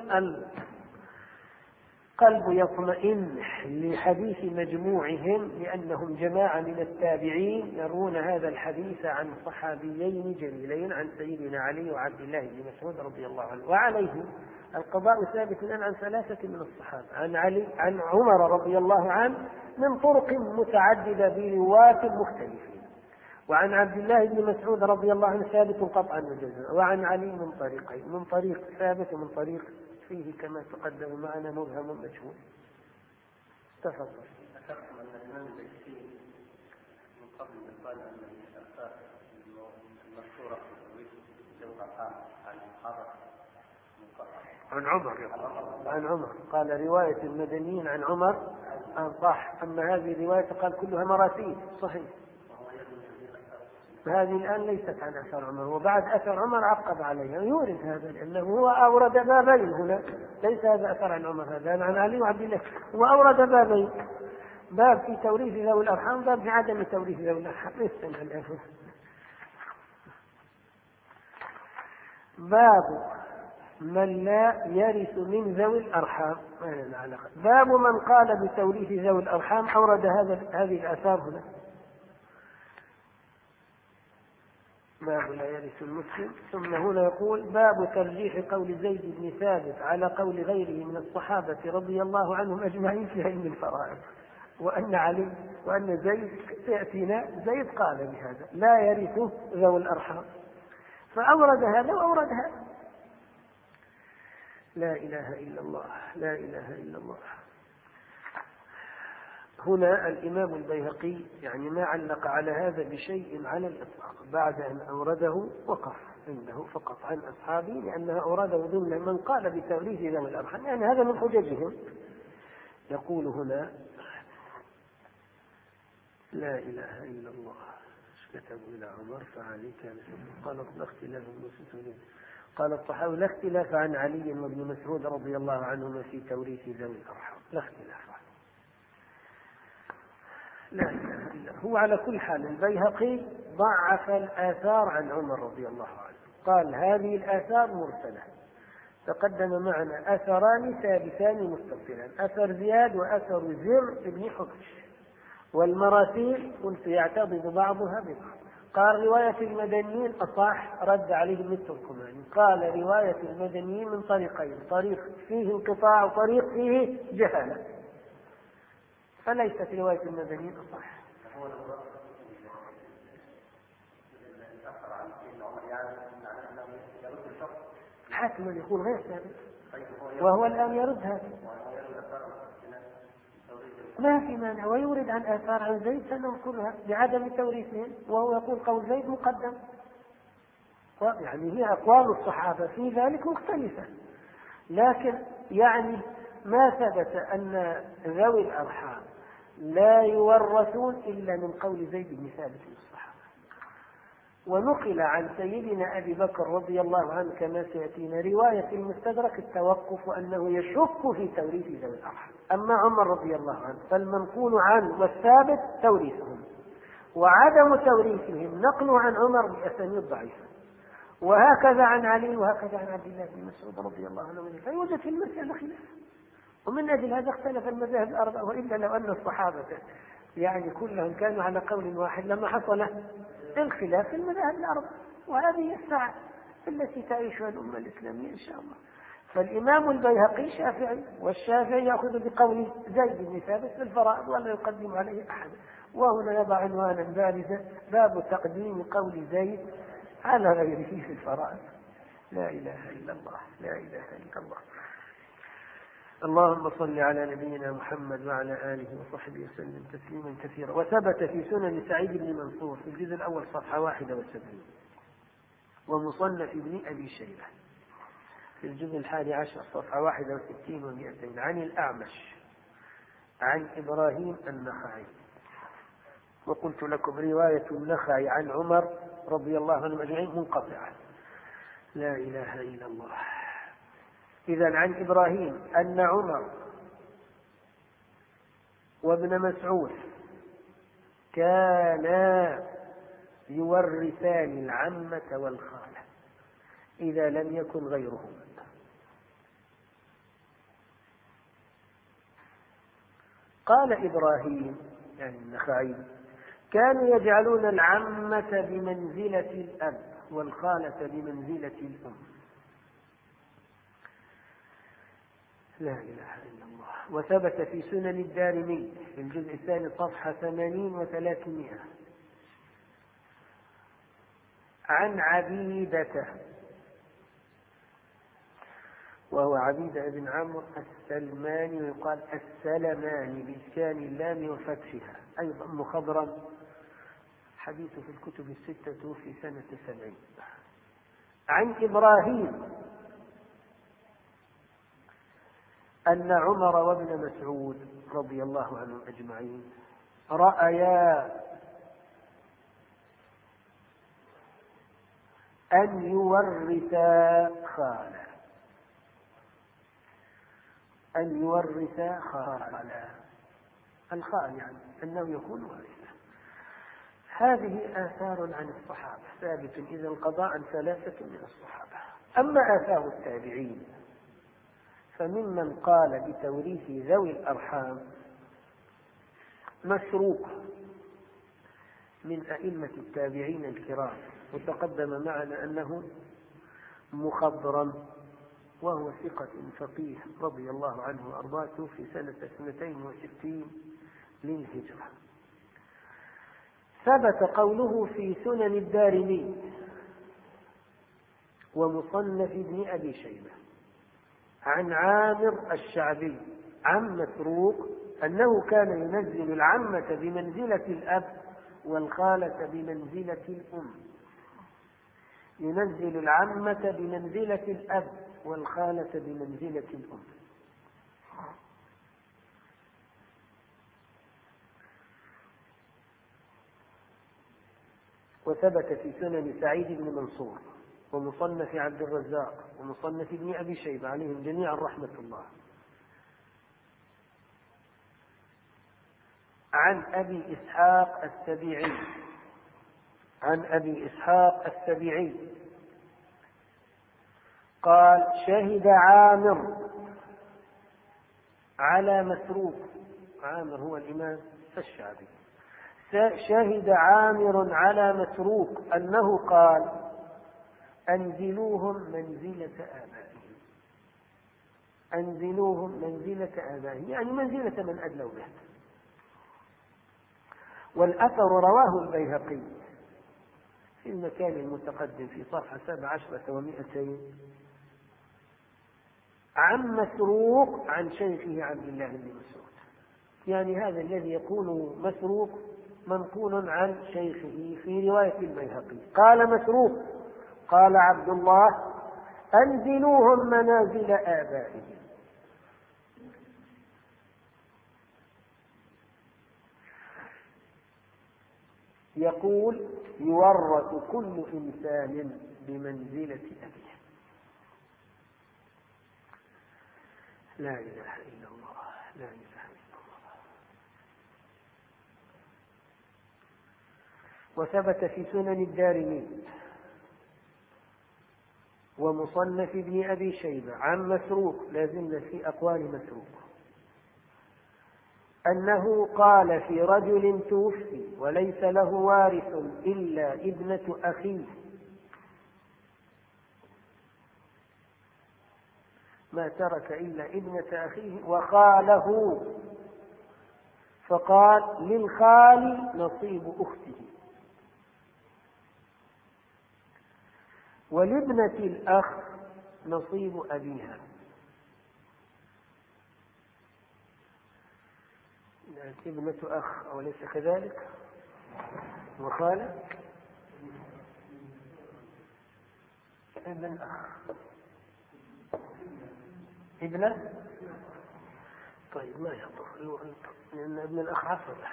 القلب يطمئن لحديث مجموعهم لأنهم جماعة من التابعين يرون هذا الحديث عن صحابيين جليلين، عن سيدنا علي وعبد الله بن مسعود رضي الله عنه. وعليه القضاء ثابت الآن عن ثلاثة من الصحابة، عن عمر رضي الله عنه من طرق متعددة برواة مختلفين، وعن عبد الله بن مسعود رضي الله عنه ثابت قطعا وجزما، وعن علي من طريقين، من طريق ثابت ومن طريق فيه كما تقدم معنا مبهم مجهول. تفضل. ذكرتم أن الإمام البيهقي من قبل قال أن الآثار المشهورة في ذوي الأرحام عن الصحابة عن عمر قال رواية المدنيين عن عمر صح، أما هذه الرواية قال كلها مراسيل صحيح. هذه الآن ليست عن أثر عمر، وبعد أثر عمر عقب عليها يورد هذا لأنه هو أورد بابين هنا، ليس هذا أثر عن عمر، هذا عن علي وعبد الله، هو أورد بابين، باب في توريث ذوي الأرحام، باب في عدم توريث ذوي الأرحام. باب من لا يرث من ذوي الأرحام. باب من قال بتوريث ذوي الأرحام أورد هذه الآثار هنا. باب لا يرث المسلم. ثم هنا يقول باب ترجيح قول زيد بن ثابت على قول غيره من الصحابة رضي الله عنهم أجمعين في علم الفرائض، وأن علي وأن زيد يأتينا زيد قال بهذا لا يرث ذوي الأرحام، فأورد هذا وأورد هذا. لا إله إلا الله، لا إله إلا الله. هنا الإمام البيهقي يعني ما علق على هذا بشيء على الإطلاق، بعد أن أورده وقف عنده فقط عن أصحابه، لأنها أورده ضمن من قال بتوريث ذوي الأرحام، يعني هذا من حججهم. يقول هنا لا إله إلا الله كتبوا إلى عمر فعلي كان قال لا اختلاف قال الصحابي لا اختلاف عن علي وابن مسعود رضي الله عنهما في توريث ذوي الأرحام، لا اختلاف عنه. لا إله إلا هو. على كل حال البيهقي ضعف الآثار عن عمر رضي الله عنه، قال هذه الآثار مرسلة. تقدم معنا أثران ثابتان متصلان، أثر زياد وأثر زر بن حكش، والمراسيل قلت يعتضد بعضها ببعض. قال رواية المدنيين أصح، رد عليه التركماني، قال رواية المدنيين من طريقين، طريق فيه انقطاع وطريق فيه جهالة، فليست رواية المدنيين أصح. حتما يقول غير ثابت، وهو الآن يرد هذا، ما في مانع، ويورد عن آثار عن زيد سنذكرها بعدم توريثهم، وهو يقول قول زيد مقدم، يعني هي أقوال الصحابة في ذلك مختلفة، لكن يعني ما ثبت أن ذوي الأرحام لا يورثون إلا من قول زيد بن ثابت من الصحابة. ونقل عن سيدنا أبي بكر رضي الله عنه كما سيأتينا رواية المستدرك التوقف أنه يشك في توريث ذوي الأرحام. أما عمر رضي الله عنه فالمنقول عنه والثابت توريثهم، وعدم توريثهم نقله عن عمر بأسانيد ضعيفة، وهكذا عن علي وهكذا عن عبد الله بن مسعود رضي الله عنه، فيوجد في المسألة خلاف، ومن أجل هذا اختلف المذاهب الأربعة. وإلا لو أن الصحابة يعني كلهم كانوا على قول واحد لما حصل الخلاف في المذاهب الأربعة، وهذه الساعة التي تعيشها الأمة الإسلامية إن شاء الله. فالإمام البيهقي شافعي، والشافعي يأخذ بقول زيد بن ثابت في الفرائض ولا يقدم عليه أحد. وهنا يضع عنوانا بارزا باب تقديم قول زيد على غيره في الفرائض. لا إله إلا الله، لا إله إلا الله. اللهم صل على نبينا محمد وعلى آله وصحبه وسلم تسليما كثيرا. وثبت في سنن سعيد بن منصور في الجزء الأول صفحة 71، ومصنف ابن أبي شيبة في الجزء 11 صفحة 61 و200 عن الأعمش عن إبراهيم النخعي. وقلت لكم رواية النخعي عن عمر رضي الله عنه أجمعين منقطعة. لا إله إلا الله. إذن عن إبراهيم أن عمر وابن مسعود كانا يورثان العمة والخالة إذا لم يكن غيرهم. قال إبراهيم يعني النخعي كانوا يجعلون العمة بمنزلة الأب والخالة بمنزلة الأم. لا إله إلا الله. وثبت في سنن الدارمي في الجزء الثاني صفحة 80 و300 عن عبيدة، وهو عبيدة بن عمرو السلماني، ويقال السلماني بإسكان اللام وفتحها، أيضا مخضرم، حديثه في الكتب الستة في سنة 70. عن إبراهيم أن عمر وابن مسعود رضي الله عنهم أجمعين رأيا أن يورثا خالا، أن يورثا خالا، الخال يعني أنه يكون وارثا. هذه آثار عن الصحابة ثابت إذا انقضى عن 3 من الصحابة. أما آثار التابعين فممن قال بتوريث ذوي الأرحام مسروق من أئمة التابعين الكرام، وتقدم معنا أنه مخضرم، وهو ثقة فقيه رضي الله عنه وأرضاه في سنة 62 للهجرة. ثبت قوله في سنن الدارمي ومصنف ابن أبي شيبة عن عامر الشعبي عن مسروق أنه كان ينزل العمة بمنزلة الأب والخالة بمنزلة الأم، ينزل العمة بمنزلة الأب والخالة بمنزلة الأم. وثبت في سنن سعيد بن منصور ومصنف عبد الرزاق ومصنف ابن أبي شيبة عليهم جميعا رحمة الله عن أبي إسحاق السبيعي، عن أبي إسحاق السبيعي قال شهد عامر على مسروق، عامر هو الإمام الشعبي، شهد عامر على مسروق أنه قال أنزلوهم منزلة آبائهم، أنزلوهم منزلة آبائهم يعني منزلة من أدلوا به. والأثر رواه البيهقي في المكان المتقدم في صفحة 17 و200 عن مسروق عن شيخه عبد الله بن مسعود، يعني هذا الذي يكون مسروق منقول عن شيخه في رواية البيهقي. قال مسروق قال عبد الله أنزلوهم منازل آبائهم. يقول يورث كل إنسان بمنزلة أبيه. لا إله إلا الله، لا إله إلا الله. وثبت في سنن الدارمي ومصنف ابن أبي شيبة عن مسروق، لازلنا في أقوال مسروق، أنه قال في رجل توفي وليس له وارث إلا ابنة أخيه، ما ترك إلا ابنة أخيه وخاله، فقال للخال نصيب أخته، ولابنة الأخ نصيب أبيها. ابنة أخ أوليس كذلك؟ وخالة ابن أخ، ابنة، طيب ما يضر لأن ابن الأخ عصبة،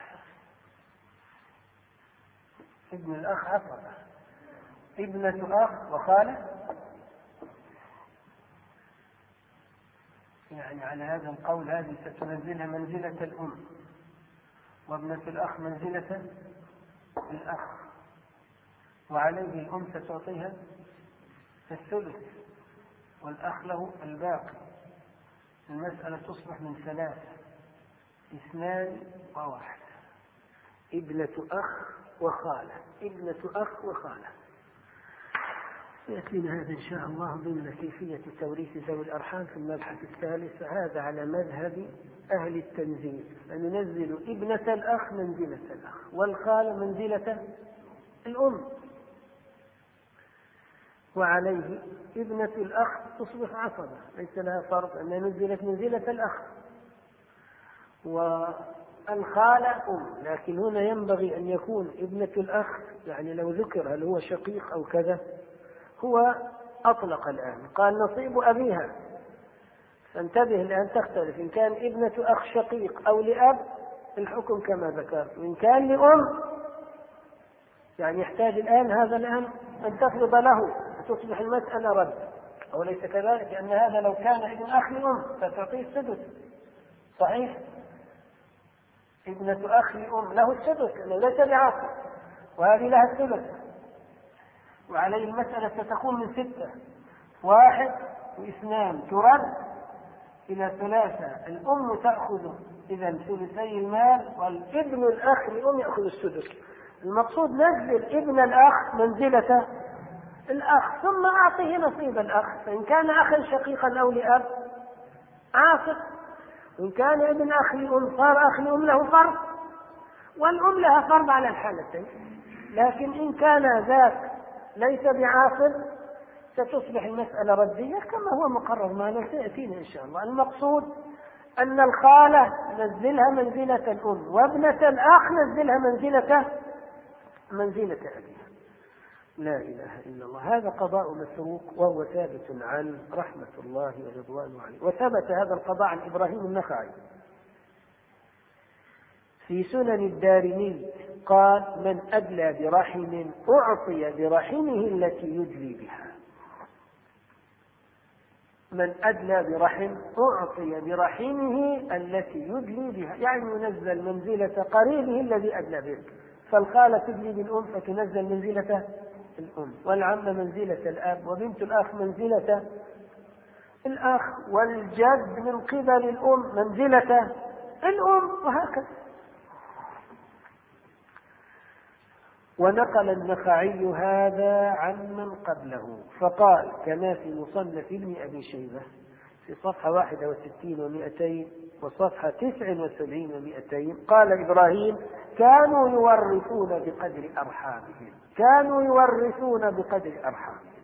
ابن الأخ عصبة، ابنة أخ وخالة، يعني على هذا القول هذه ستنزلها منزلة الأم، وابنة الأخ منزلة الأخ، وعليه الأم ستعطيها الثلث والأخ له الباقي. المسألة تصبح من 3 2 و1، ابنة أخ وخالة، ابنة أخ وخالة. يأتينا هذا إن شاء الله ضمن كيفية توريث ذوي الأرحام في المبحث الثالث، هذا على مذهب أهل التنزيل، أن ننزل ابنة الأخ منزلة الأخ والخالة منزلة الأم، وعليه ابنة الأخ تصبح عصبة، ليس لها فرق أنها نزلت منزلة الأخ، والخالة أم. لكن هنا ينبغي أن يكون ابنة الأخ، يعني لو ذكر هل هو شقيق أو كذا، هو أطلق الآن قال نصيب أبيها، فانتبه الآن تختلف، إن كان ابنة أخ شقيق أو لأب الحكم كما ذكرت، وإن كان لأم يعني يحتاج الآن هذا الآن أن تفرض له، تصبح المسألة رد، أو ليس كذلك؟ لأن هذا لو كان ابن أخ لأم فتعطيه السدس، صحيح؟ ابنة أخ لأم له السدس لأنه ليس بعاصر، وهذه لها الثلث، وعليه المسألة ستكون من 6، 1 و2 ترد إلى 3، الأم تأخذ إذا ثلثي المال، والابن الأخ لأم يأخذ السدس. المقصود نزل ابن الأخ منزلة الأخ، ثم أعطيه نصيب الأخ، فإن كان أخا شقيقا أو لأب عاصر، وإن كان ابن أخ لأم صار أخ لأم له فرض، والأم لها فرض على الحالتين. لكن إن كان ذاك ليس بعاصر ستصبح المسألة ردية كما هو مقرر معنا سيأتينا إن شاء الله. المقصود أن الخالة نزلها منزلة الأم، وابنة الأخ نزلها منزلة أبيها. لا إله إلا الله. هذا قضاء مسروق وهو ثابت عنه رحمة الله ورضوانه عليه. وثبت هذا القضاء عن إبراهيم النخعي في سنن الدارمي قال من أدلى برحم أعطي برحمه التي يدلي بها، من أدلى برحم أعطي برحمه التي يدلي بها، يعني ينزل منزلة قريبه الذي أدلى به، فالخالة تدلي بالأم فتنزل منزلة الأم، والعم منزلة الأب، وبنت الأخ منزلة الأخ، والجد من قبل الأم منزلة الأم، وهكذا. ونقل النخعي هذا عمن قبله فقال كما في مصنف ابن أبي شيبة في صفحة 61 و200 وصفحة 79 و200 قال إبراهيم كانوا يورثون بقدر أرحامهم، كانوا يورثون بقدر أرحامهم.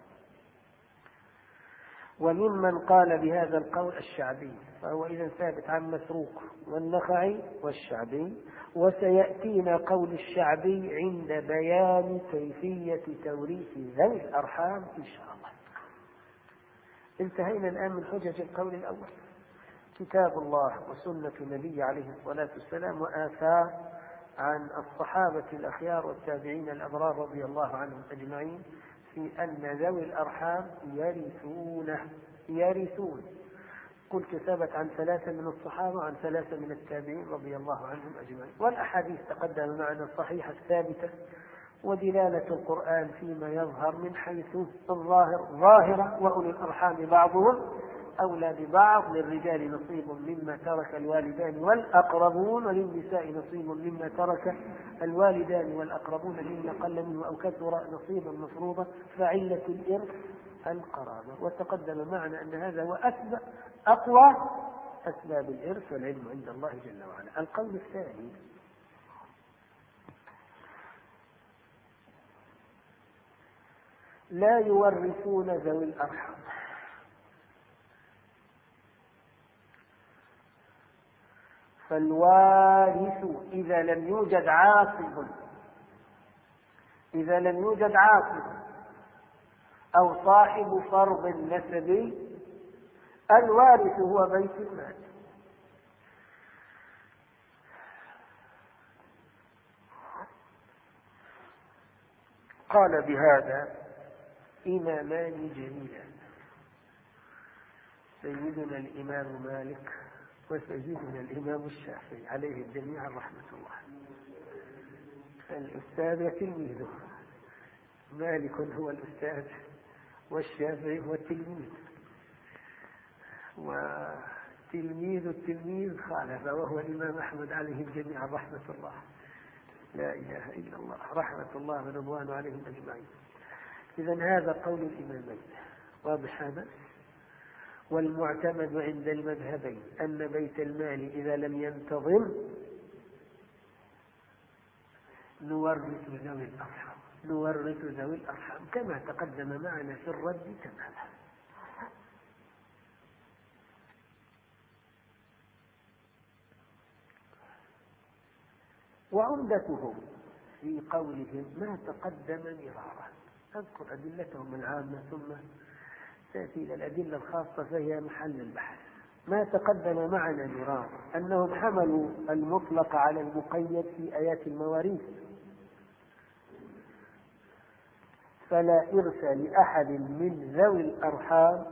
وممن قال بهذا القول الشعبي، فهو إذا ثابت عن مسروق والنخعي والشعبي، وسيأتينا قول الشعبي عند بيان كيفية توريث ذوي الأرحام إن شاء الله. انتهينا الآن من حجج القول الأول، كتاب الله وسنة النبي عليه الصلاة والسلام وآثار عن الصحابة الأخيار والتابعين الأبرار رضي الله عنهم أجمعين في أن ذوي الأرحام يرثون. قلت ثبت عن 3 من الصحابة وعن 3 من التابعين رضي الله عنهم أجمعين، والأحاديث تقدم معنا الصحيحة الثابتة، ودلالة القرآن فيما يظهر من حيث الظاهر ظاهرة، وأولي الأرحام بعضهم أولى ببعض، للرجال نصيب مما ترك الوالدان والأقربون، وللنساء نصيب مما ترك الوالدان والأقربون مما قل منه أو كثر نصيبا مفروضا، فعلة الإرث القرابة. وتقدم معنا أن هذا هو أقوى أسباب الإرث، والعلم عند الله جل وعلا. القول الثاني لا يورثون ذوي الأرحام، فالوارث إذا لم يوجد عاصب أو صاحب فرض نسبي، الوارث هو بيت المال. قال بهذا إمامان جليلان، سيدنا الإمام مالك وسيدنا الإمام الشافعي عليه الجميع رحمة الله. الأستاذ وتلميذه، مالك هو الأستاذ والشافعي هو التلميذ، وتلميذ التلميذ خالف وهو الإمام أحمد عليه الجميع رحمة الله. لا إله إلا الله، رحمة الله ورضوانه عليهم أجمعين. إذن هذا قول الإمامين، واضح هذا؟ والمعتمد عند المذهبين أن بيت المال إذا لم ينتظم نورث ذوي الأرحام كما تقدم معنا في الرد تماما. وعمدتهم في قولهم ما تقدم مرارا. أذكر أدلتهم العامة ثم تأتي إلى الأدلة الخاصة فهي محل البحث. ما تقدم معنا مرارا أنهم حملوا المطلق على المقيد في آيات المواريث، فلا إرث لأحد من ذوي الأرحام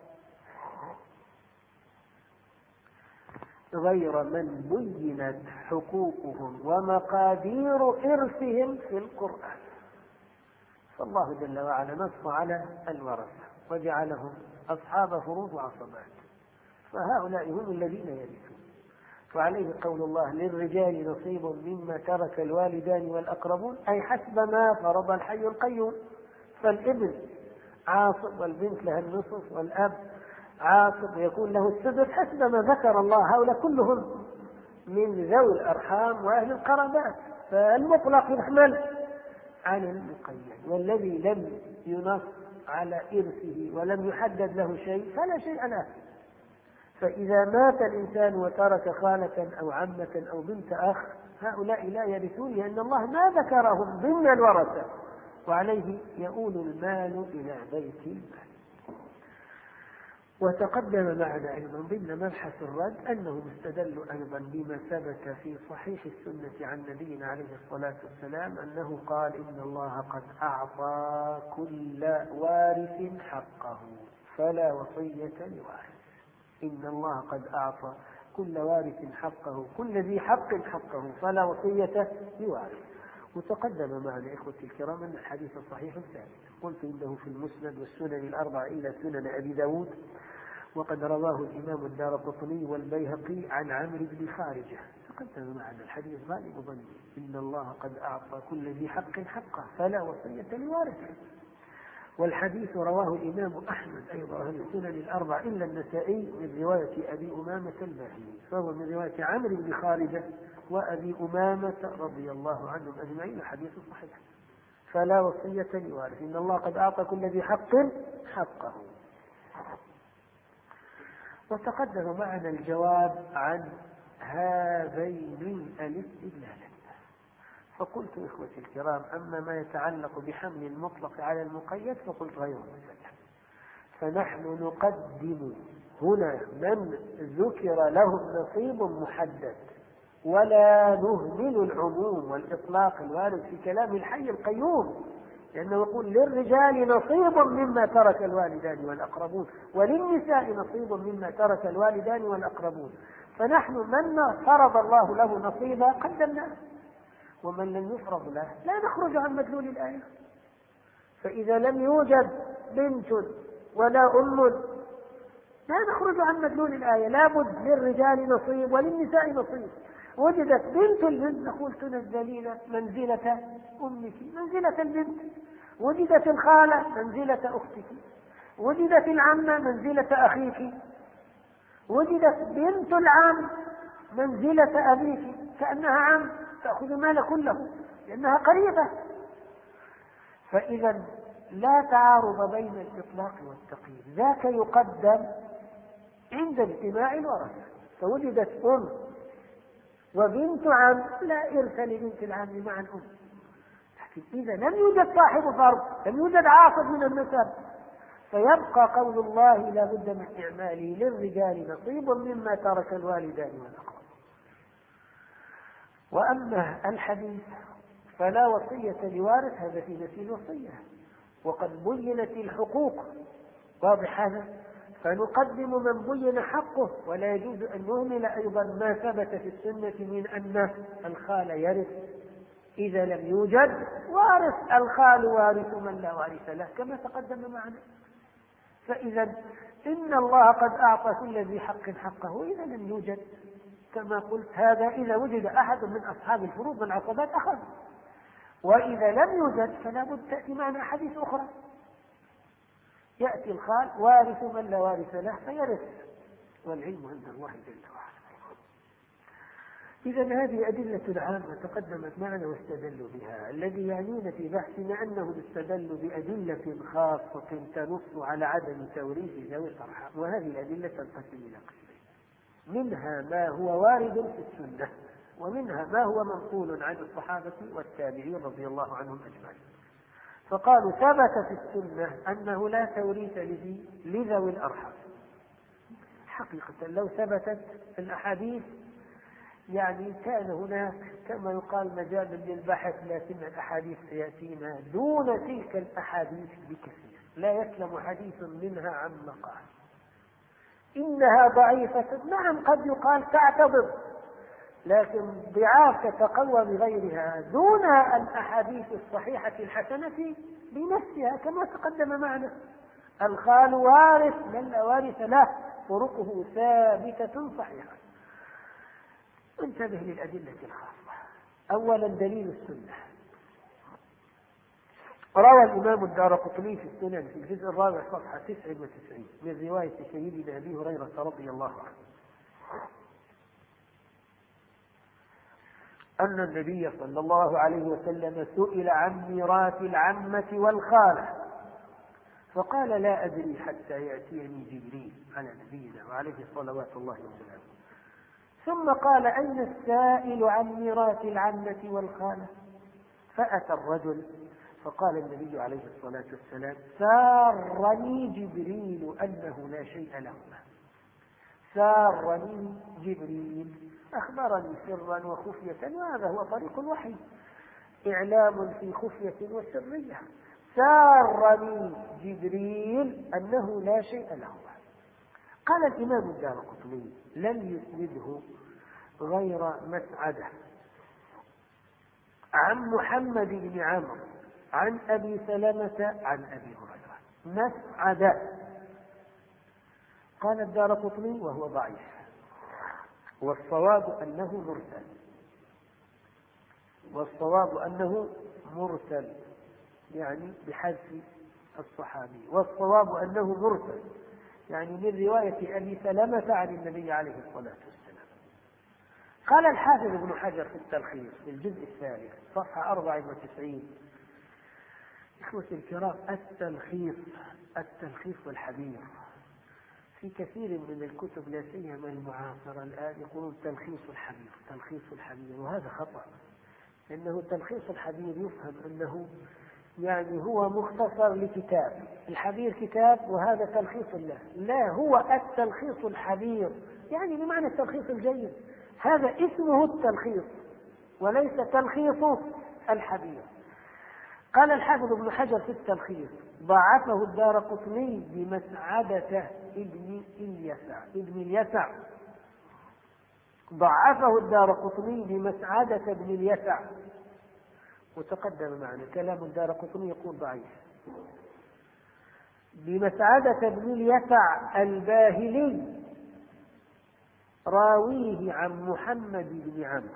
غير من بينت حقوقهم ومقادير إرثهم في القرآن. فالله جل وعلا نص على الورثة وجعلهم أصحاب فروض وعصبات، فهؤلاء هم الذين يرثون. وعليه قول الله للرجال نصيب مما ترك الوالدان والأقربون، أي حسب ما فرض الحي القيوم. فالابن عاصب والبنت لها النصف والأب عاصب يكون له السدس حسب ما ذكر الله. هؤلاء كلهم من ذوي الأرحام وأهل القرابات، فالمطلق يحمل على المقيد، والذي لم ينص على إرثه ولم يحدد له شيء فلا شيء له. فإذا مات الإنسان وترك خالة أو عمة أو بنت أخ هؤلاء لا يرثون، لأن الله ما ذكرهم ضمن الورثة، وعليه يؤول المال إلى بيت المال. وتقدم معنا أيضا ضمن مبحث الرد أنهم استدلوا أيضا بما ثبت في صحيح السنة عن نبينا عليه الصلاة والسلام أنه قال إن الله قد أعطى كل وارث حقه فلا وصية لوارث. إن الله قد أعطى كل وارث حقه، كل ذي حق حقه فلا وصية لوارث. وتقدم معنا إخوتي الكرام أن الحديث الصحيح ثابت، قلت إنه في المسند والسنن الأربعة إلا سنن أبي داود، وقد رواه الإمام الدارقطني والبيهقي عن عمرو بن خارجة. تقدم معنا الحديث غالب ظني إن الله قد أعطى كل ذي حق حقه فلا وصية لوارث. والحديث رواه الإمام أحمد أيضا في السنن الأربعة إلا النسائي من رواية أبي أمامة الباهلي، فهو من رواية عمرو بن خارجة وأبي أمامة رضي الله عنهم أجمعين. الحديث صحيح فلا وصية لوارث، إن الله قد أعطى كل ذي حق حقه. وتقدم معنا الجواب عن هذين الاستدلالين. فقلت إخوتي الكرام أما ما يتعلق بحمل المطلق على المقيد فقلت غير مسلم، فنحن نقدم هنا من ذكر له نصيب محدد، ولا نهمل العموم والإطلاق الوارد في كلام الحي القيوم، لأنه يقول للرجال نصيب مما ترك الوالدان والأقربون وللنساء نصيب مما ترك الوالدان والأقربون. فنحن من فرض الله له نصيبا قدمناه، ومن لم يفرض له لا نخرج عن مدلول الآية. فإذا لم يوجد بنت ولا أم لا نخرج عن مدلول الآية، لابد للرجال نصيب وللنساء نصيب. وجدت بنت البنت نقول تنزلين منزلة أمك منزلة البنت، وجدت الخالة منزلة أختك، وجدت العمة منزلة أخيك، وجدت بنت العم منزلة أبيك، كأنها عم تأخذ المال كله لأنها قريبة. فإذا لا تعارض بين الإطلاق والتقييد، ذاك يقدم عند اجتماع الورثة. فوجدت أم وبنت عم لا إرث لبنت العم مع الأم، لكن إذا لم يوجد صاحب فرض لم يوجد عاصب من النسب، فيبقى قول الله لا بد من إعماله للرجال نصيب مما ترك الوالدان والأقربون. وأما الحديث فلا وصية لوارث هذا في نفي الوصية، وقد بينت الحقوق، واضح هذا، فنقدم من بين حقه، ولا يجوز أن نهمل أيضا ما ثبت في السنة من أن الخال يرث إذا لم يوجد وارث. الخال وارث من لا وارث له كما تقدم معنا. فإذا إن الله قد أعطى كل ذي حق حقه إذا لم يوجد، كما قلت هذا إذا وجد أحد من أصحاب الفروض من عصبات أخذ، وإذا لم يوجد فلا بد تأتي معنا حديث أخرى يأتي الخال وارث من لا وارث له فيرث، والعلم عند الله جل وعلا. إذا هذه أدلة عامة تقدمت معنا واستدلوا بها. الذي يعنينا في بحثنا أنهم استدلوا بأدلة خاصة تنص على عدم توريث ذوي الأرحام، وهذه الأدلة تنقسم إلى قسمين: منها ما هو وارد في السنة، ومنها ما هو منقول عن الصحابة والتابعين رضي الله عنهم أجمعين. فقالوا ثبت في السنة أنه لا توريث لذوي الأرحام. حقيقة لو ثبتت الأحاديث يعني كان هناك كما يقال مجال للبحث، لكن الأحاديث سيأتينا دون تلك الأحاديث بكثير، لا يسلم حديث منها عن مقال. إنها ضعيفة، نعم قد يقال تعتبر، لكن ضعاف تتقوى بغيرها دون الأحاديث الصحيحة الحسنة بنفسها كما تقدم معنا. الخال وارث من لا وارث له، طرقه ثابتة صحيحة. انتبه للأدلة الخاصة. أولا دليل السنة. روى الإمام الدارقطني في السنن في الجزء الرابع صفحة 99 من رواية سيدنا أبي هريرة رضي الله عنه أن النبي صلى الله عليه وسلم سئل عن ميراث العمة والخالة فقال: لا أدري حتى يأتيني جبريل على نبينا وعليه صلوات الله وسلامه. ثم قال: أين السائل عن ميراث العمة والخالة؟ فأتى الرجل فقال النبي عليه الصلاة والسلام: سارني جبريل أنه لا شيء لهما. سارني جبريل، أخبرني سرا وخفية، وهذا هو طريق الوحي، إعلام في خفية وسرية. سارني جبريل أنه لا شيء لهما. قال الإمام الدارقطني: لم يسنده غير مسعدة عن محمد بن عمرو عن أبي سلمة عن أبي هريرة. مسعدة. قال الدارقطني: وهو ضعيف، والصواب أنه مرسل، يعني بحذف الصحابي، والصواب أنه مرسل يعني من رواية أبي سلمة عن النبي عليه الصلاة والسلام. قال الحافظ ابن حجر في التلخيص في الجزء الثالث صفحة 94: إخوتي الكرام، التلخيص الحبير في كثير من الكتب لا سيما المعاصرة الآن يقولون تلخيص الحبير، وهذا خطأ، لأنه تلخيص الحبير يفهم أنه يعني هو مختصر لكتاب. الحبير كتاب وهذا تلخيص له، لا، هو التلخيص الحبير يعني بمعنى التلخيص الجيد، هذا اسمه التلخيص وليس تلخيص الحبير. قال الحافظ ابن حجر في التلخيص: ضعفه الدارقطني بمسعدة ابن اليسع. ضعفه الدارقطني بمسعدة ابن اليسع، وتقدم معنا كلام الدارقطني يقول ضعيف. بمسعدة بن اليسع الباهلي راويه عن محمد بن عمرو،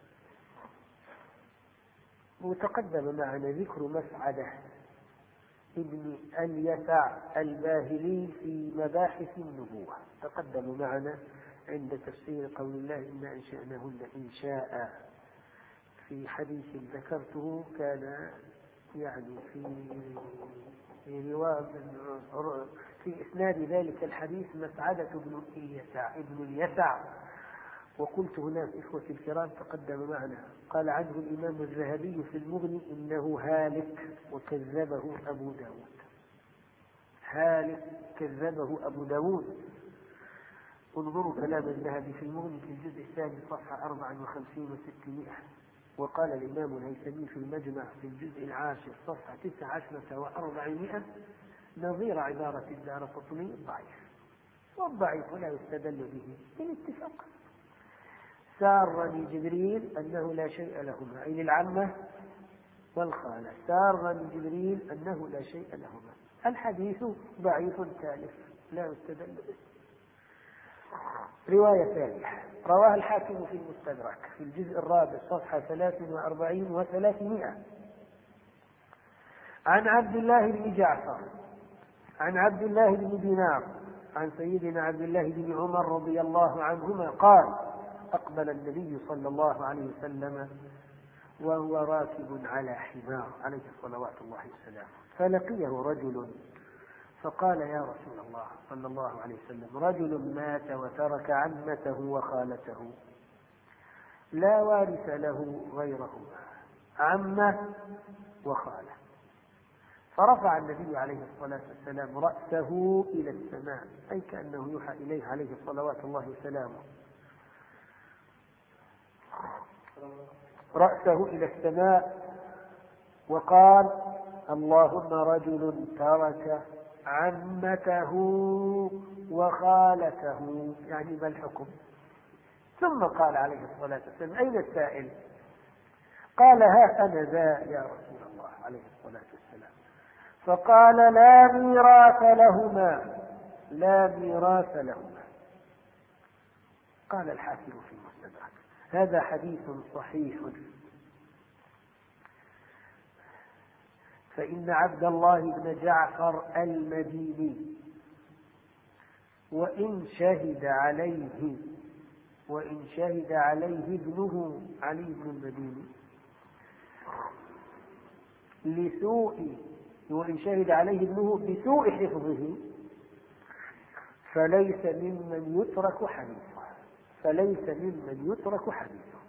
وتقدم معنا ذكر مسعدة ابن اليسع الباهلي في مباحث النبوة، تقدم معنا عند تفسير قول الله: إنا أنشأناهن إنشاء. في حديث ذكرته كان يعني في إسناد ذلك الحديث مسعدة ابن اليسع، وقلت هناك إخوتي الكرام تقدم معنا قال عنه الإمام الذهبي في المغني: إنه هالك وكذبه أبو داود. انظروا كلام الذهبي في المغني في الجزء الثاني صفحة 54 و600. وقال الإمام الهيثمي في المجمع في الجزء العاشر صفحة 19 و400 نظير عبارة الدارقطني: ضعيف، والضعيف لا يستدل به بالاتفاق. سارني جبريل أنه لا شيء لهما، أي للعمة والخالة. سارني جبريل أنه لا شيء لهما. الحديث ضعيف تالف لا يستدل به. رواية ثانية رواها الحاكم في المستدرك في الجزء الرابع صفحة 43 و300 عن عبد الله بن جعفر عن عبد الله بن دينار عن سيدنا عبد الله بن عمر رضي الله عنهما قال: أقبل النبي صلى الله عليه وسلم وهو راكب على حمار عليه صلوات الله وسلامه، فلقيه رجل فقال: يا رسول الله صلى الله عليه وسلم، رجل مات وترك عمته وخالته لا وارث له غيرهما، عمه وخاله. فرفع النبي عليه الصلاة والسلام رأسه إلى السماء، أي كأنه يوحى إليه عليه صلوات الله وسلامه، رأسه إلى السماء وقال: اللهم رجل ترك عمته وخالته، يعني ما الحكم؟ ثم قال عليه الصلاة والسلام: أين السائل؟ قال: ها أنا ذا يا رسول الله عليه الصلاة والسلام. فقال: لا ميراث لهما، لا ميراث لهما. قال الحاكم في المستدرك: هذا حديث صحيح، فإن عبد الله بن جعفر المديني وإن شهد عليه ابنه علي بن المديني وإن شهد عليه ابنه بسوء حفظه فليس ممن يترك حديثه،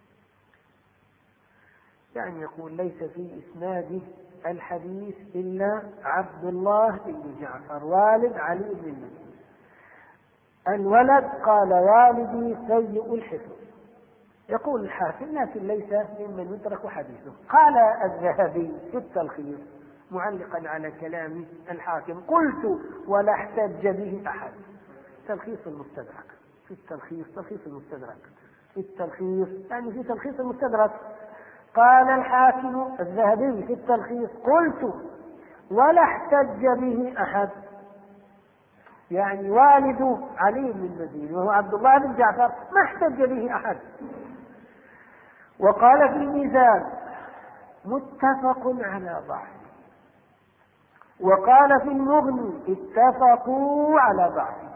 يعني يقول ليس في إسناده الحديث إلا عبد الله بن جعفر والد علي بن المديني. الولد قال: والدي سيء الحفظ. يقول الحاكم: لكن ليس ممن يترك حديثه. قال الذهبي في التلخيص معلقا على كلام الحاكم: قلت ولا احتج به أحد. تلخيص المستدرك، في التلخيص تلخيص المستدرك، في التلخيص يعني في تلخيص المستدرك. قال الحاكم الذهبي في التلخيص: قلت ولا احتج به أحد، يعني والد علي بن المديني وهو عبد الله بن جعفر ما احتج به أحد. وقال في الميزان: متفق على ضعفه. وقال في المغني: اتفقوا على ضعفه.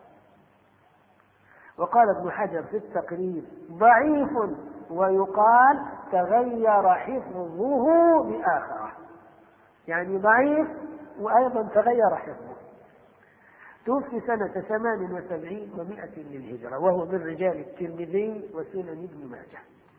وقال ابن حجر في التقريب: ضعيف ويقال تغير حفظه بآخره، يعني ضعيف وأيضا تغير حفظه. توفي سنة 78 و100 للهجرة، وهو من رجال الترمذي وسنن ابن ماجه.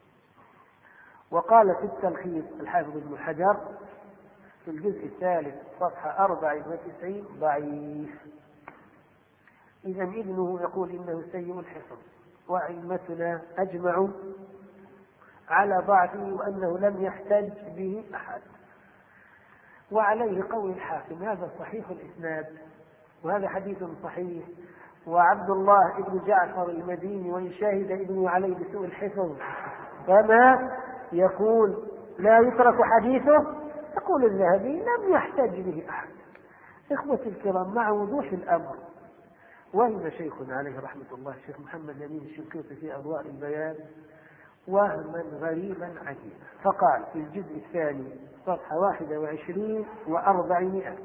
وقال في التلخيص الحافظ ابن حجر في الجزء الثالث صفحة 94: ضعيف. إذا ابنه يقول إنه سيء الحفظ، وأئمتنا أجمعوا على ضعفه وأنه لم يحتج به أحد. وعليه قول الحاكم: هذا صحيح الإسناد وهذا حديث صحيح، وعبد الله بن جعفر المديني وإن شهد ابنه عليه بسوء الحفظ فما يقول لا يترك حديثه. يقول الذهبي: لم يحتج به أحد. إخوتي الكرام، مع وضوح الأمر وهم شيخنا عليه رحمة الله الشيخ محمد أمين الشنقيطي في أضواء البيان وهما غريبا عجيبا، فقال في الجزء الثاني صفحة 21 و400: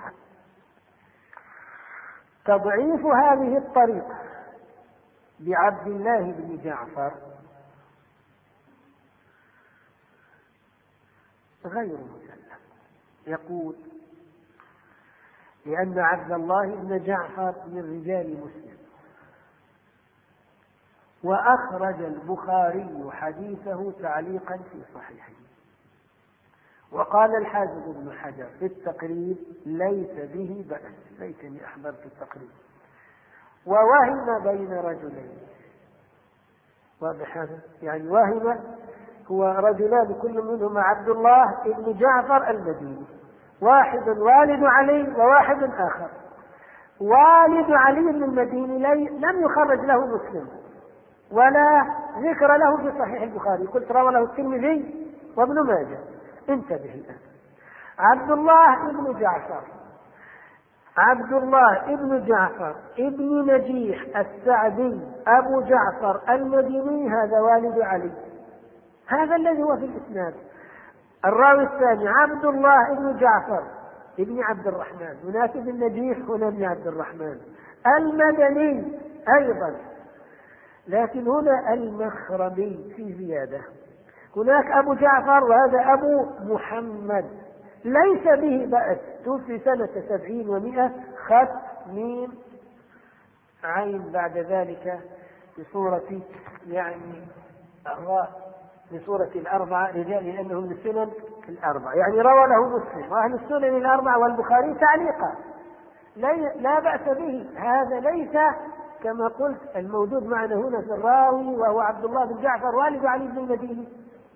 تضعيف هذه الطريقة بعبد الله بن جعفر غير مسلم. يقول: لأن عبد الله بن جعفر من رجال مسلم، وأخرج البخاري حديثه تعليقا في صحيحه. وقال الحافظ ابن حجر في التقريب: ليس به بأس. ليتني أحببت التقريب. ووهم بين رجلين، واضح هذا؟ يعني وهم هو رجلان كل منهما عبد الله بن جعفر المديني، واحد والد علي وواحد آخر. والد علي بن المديني لم يخرج له مسلم ولا ذكر له في صحيح البخاري، قلت روى له الترمذي وابن ماجه. انتبه الآن: عبد الله بن جعفر ابن نجيح السعدي أبو جعفر المديني، هذا والد علي، هذا الذي هو في الإسناد. الراوي الثاني عبد الله بن جعفر ابن عبد الرحمن، هناك ابن نجيح، هنا ابن عبد الرحمن المدني أيضا، لكن هنا المخرمي في زيادة. هناك أبو جعفر وهذا أبو محمد، ليس به بأس، توفي سنة 70 و100، خط ميم عين بعد ذلك بصورة يعني بصورة الأربعة رجال، لأنه من السنن الأربعة، يعني روى له مسلم وأهل السنن الأربعة والبخاري تعليقا، لا بأس به. هذا ليس كما قلت الموجود معنا هنا في الراوي وهو عبد الله بن جعفر والد علي بن المديني،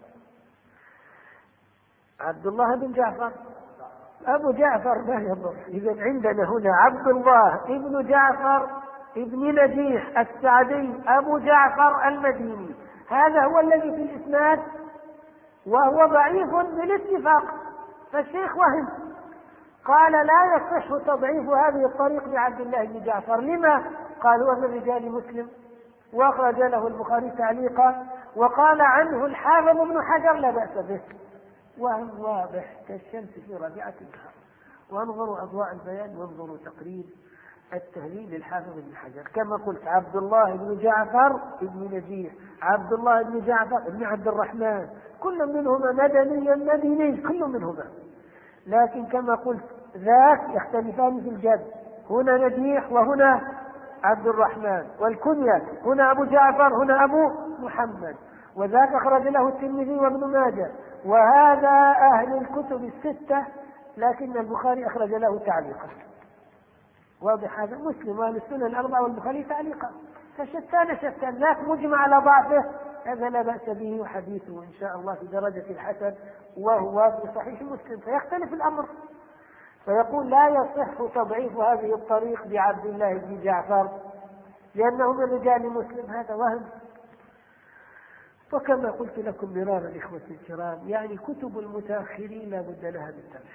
عبد الله بن جعفر أبو جعفر لا يضر. إذا عندنا هنا عبد الله ابن جعفر ابن نجيح السعدي أبو جعفر المديني، هذا هو الذي في الإسناد وهو ضعيف بالاتفاق. فالشيخ وهم قال لا يصح تضعيف هذه الطريق بعبد الله بن جعفر. لما؟ قال هو من رجال مسلم وأخرج له البخاري تعليقا، وقال عنه الحافظ ابن حجر لا بأس به، وهم واضح كالشمس في ربيعة النهار. وانظروا أضواء البيان وانظروا تقريب التهذيب للحافظ ابن حجر. كما قلت عبد الله بن جعفر ابن نجيح، عبد الله بن جعفر ابن عبد الرحمن، كل منهما مدني كل منهما، لكن كما قلت ذاك يختلفان في الجد، هنا نجيح وهنا عبد الرحمن، والكنية هنا أبو جعفر هنا أبو محمد، وذاك أخرج له الترمذي وابن ماجه، وهذا أهل الكتب الستة، لكن البخاري أخرج له تعليقا. واضح هذا؟ مسلم وأهل السنن الأربعة والبخاري تعليقا، فشتان ذاك مجمع على ضعفه، هذا لا بأس به، وحديثه إن شاء الله في درجة الحسن وهو في صحيح مسلم، فيختلف الأمر. فيقول لا يصح تضعيف هذه الطريق بعبد الله بن جعفر لأنه من رجال مسلم، هذا وهم. وكما قلت لكم مرارا إخوة الكرام، يعني كتب المتأخرين لا بد لها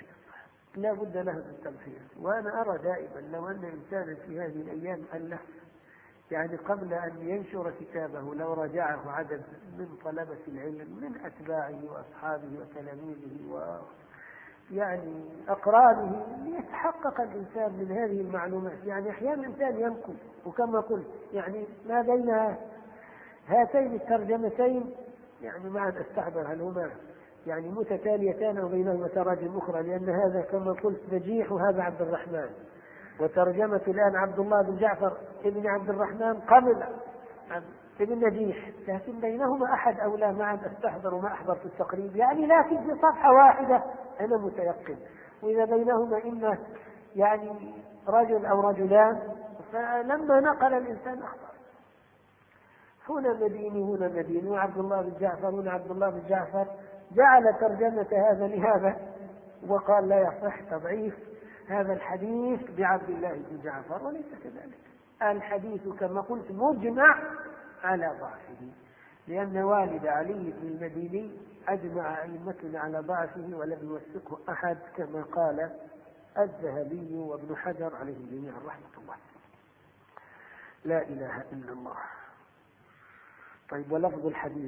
بالتلخيص، وأنا أرى دائما لو أن إنسانا في هذه الأيام ألف، يعني قبل أن ينشر كتابه لو راجعه عدد من طلبة العلم من أتباعه وأصحابه وتلاميذه يعني أقرانه، ليتحقق الإنسان من هذه المعلومات. يعني أحيانا الإنسان ينقل، وكما قلت يعني ما بين هاتين الترجمتين يعني معا استحضر هل هما يعني متتاليتان أو بينهما تراجم أخرى، لأن هذا كما قلت نجيح وهذا عبد الرحمن، وترجمة الآن عبد الله بن جعفر ابن عبد الرحمن قبل ابن نجيح، لكن بينهما أحد أو لا معا استحضر وما أحضر في التقريب، يعني لكن في صفحة واحدة أنا متيقن، وإذا بينهما إما يعني رجل أو رجلان، فلما نقل الإنسان أخطأ، هنا مديني وعبد الله بن جعفر هنا عبد الله بن جعفر، جعل ترجمة هذا لهذا وقال لا يصح تضعيف هذا الحديث بعبد الله بن جعفر، وليس كذلك. الحديث كما قلت مجمع على ضعفه، لأن والد علي بن المديني أجمع أئمتنا على ضعفه ولم يوثقه أحد، كما قال الذهبي وابن حجر عليهم جميعا رحمة الله. لا إله إلا الله. طيب، ولفظ الحديث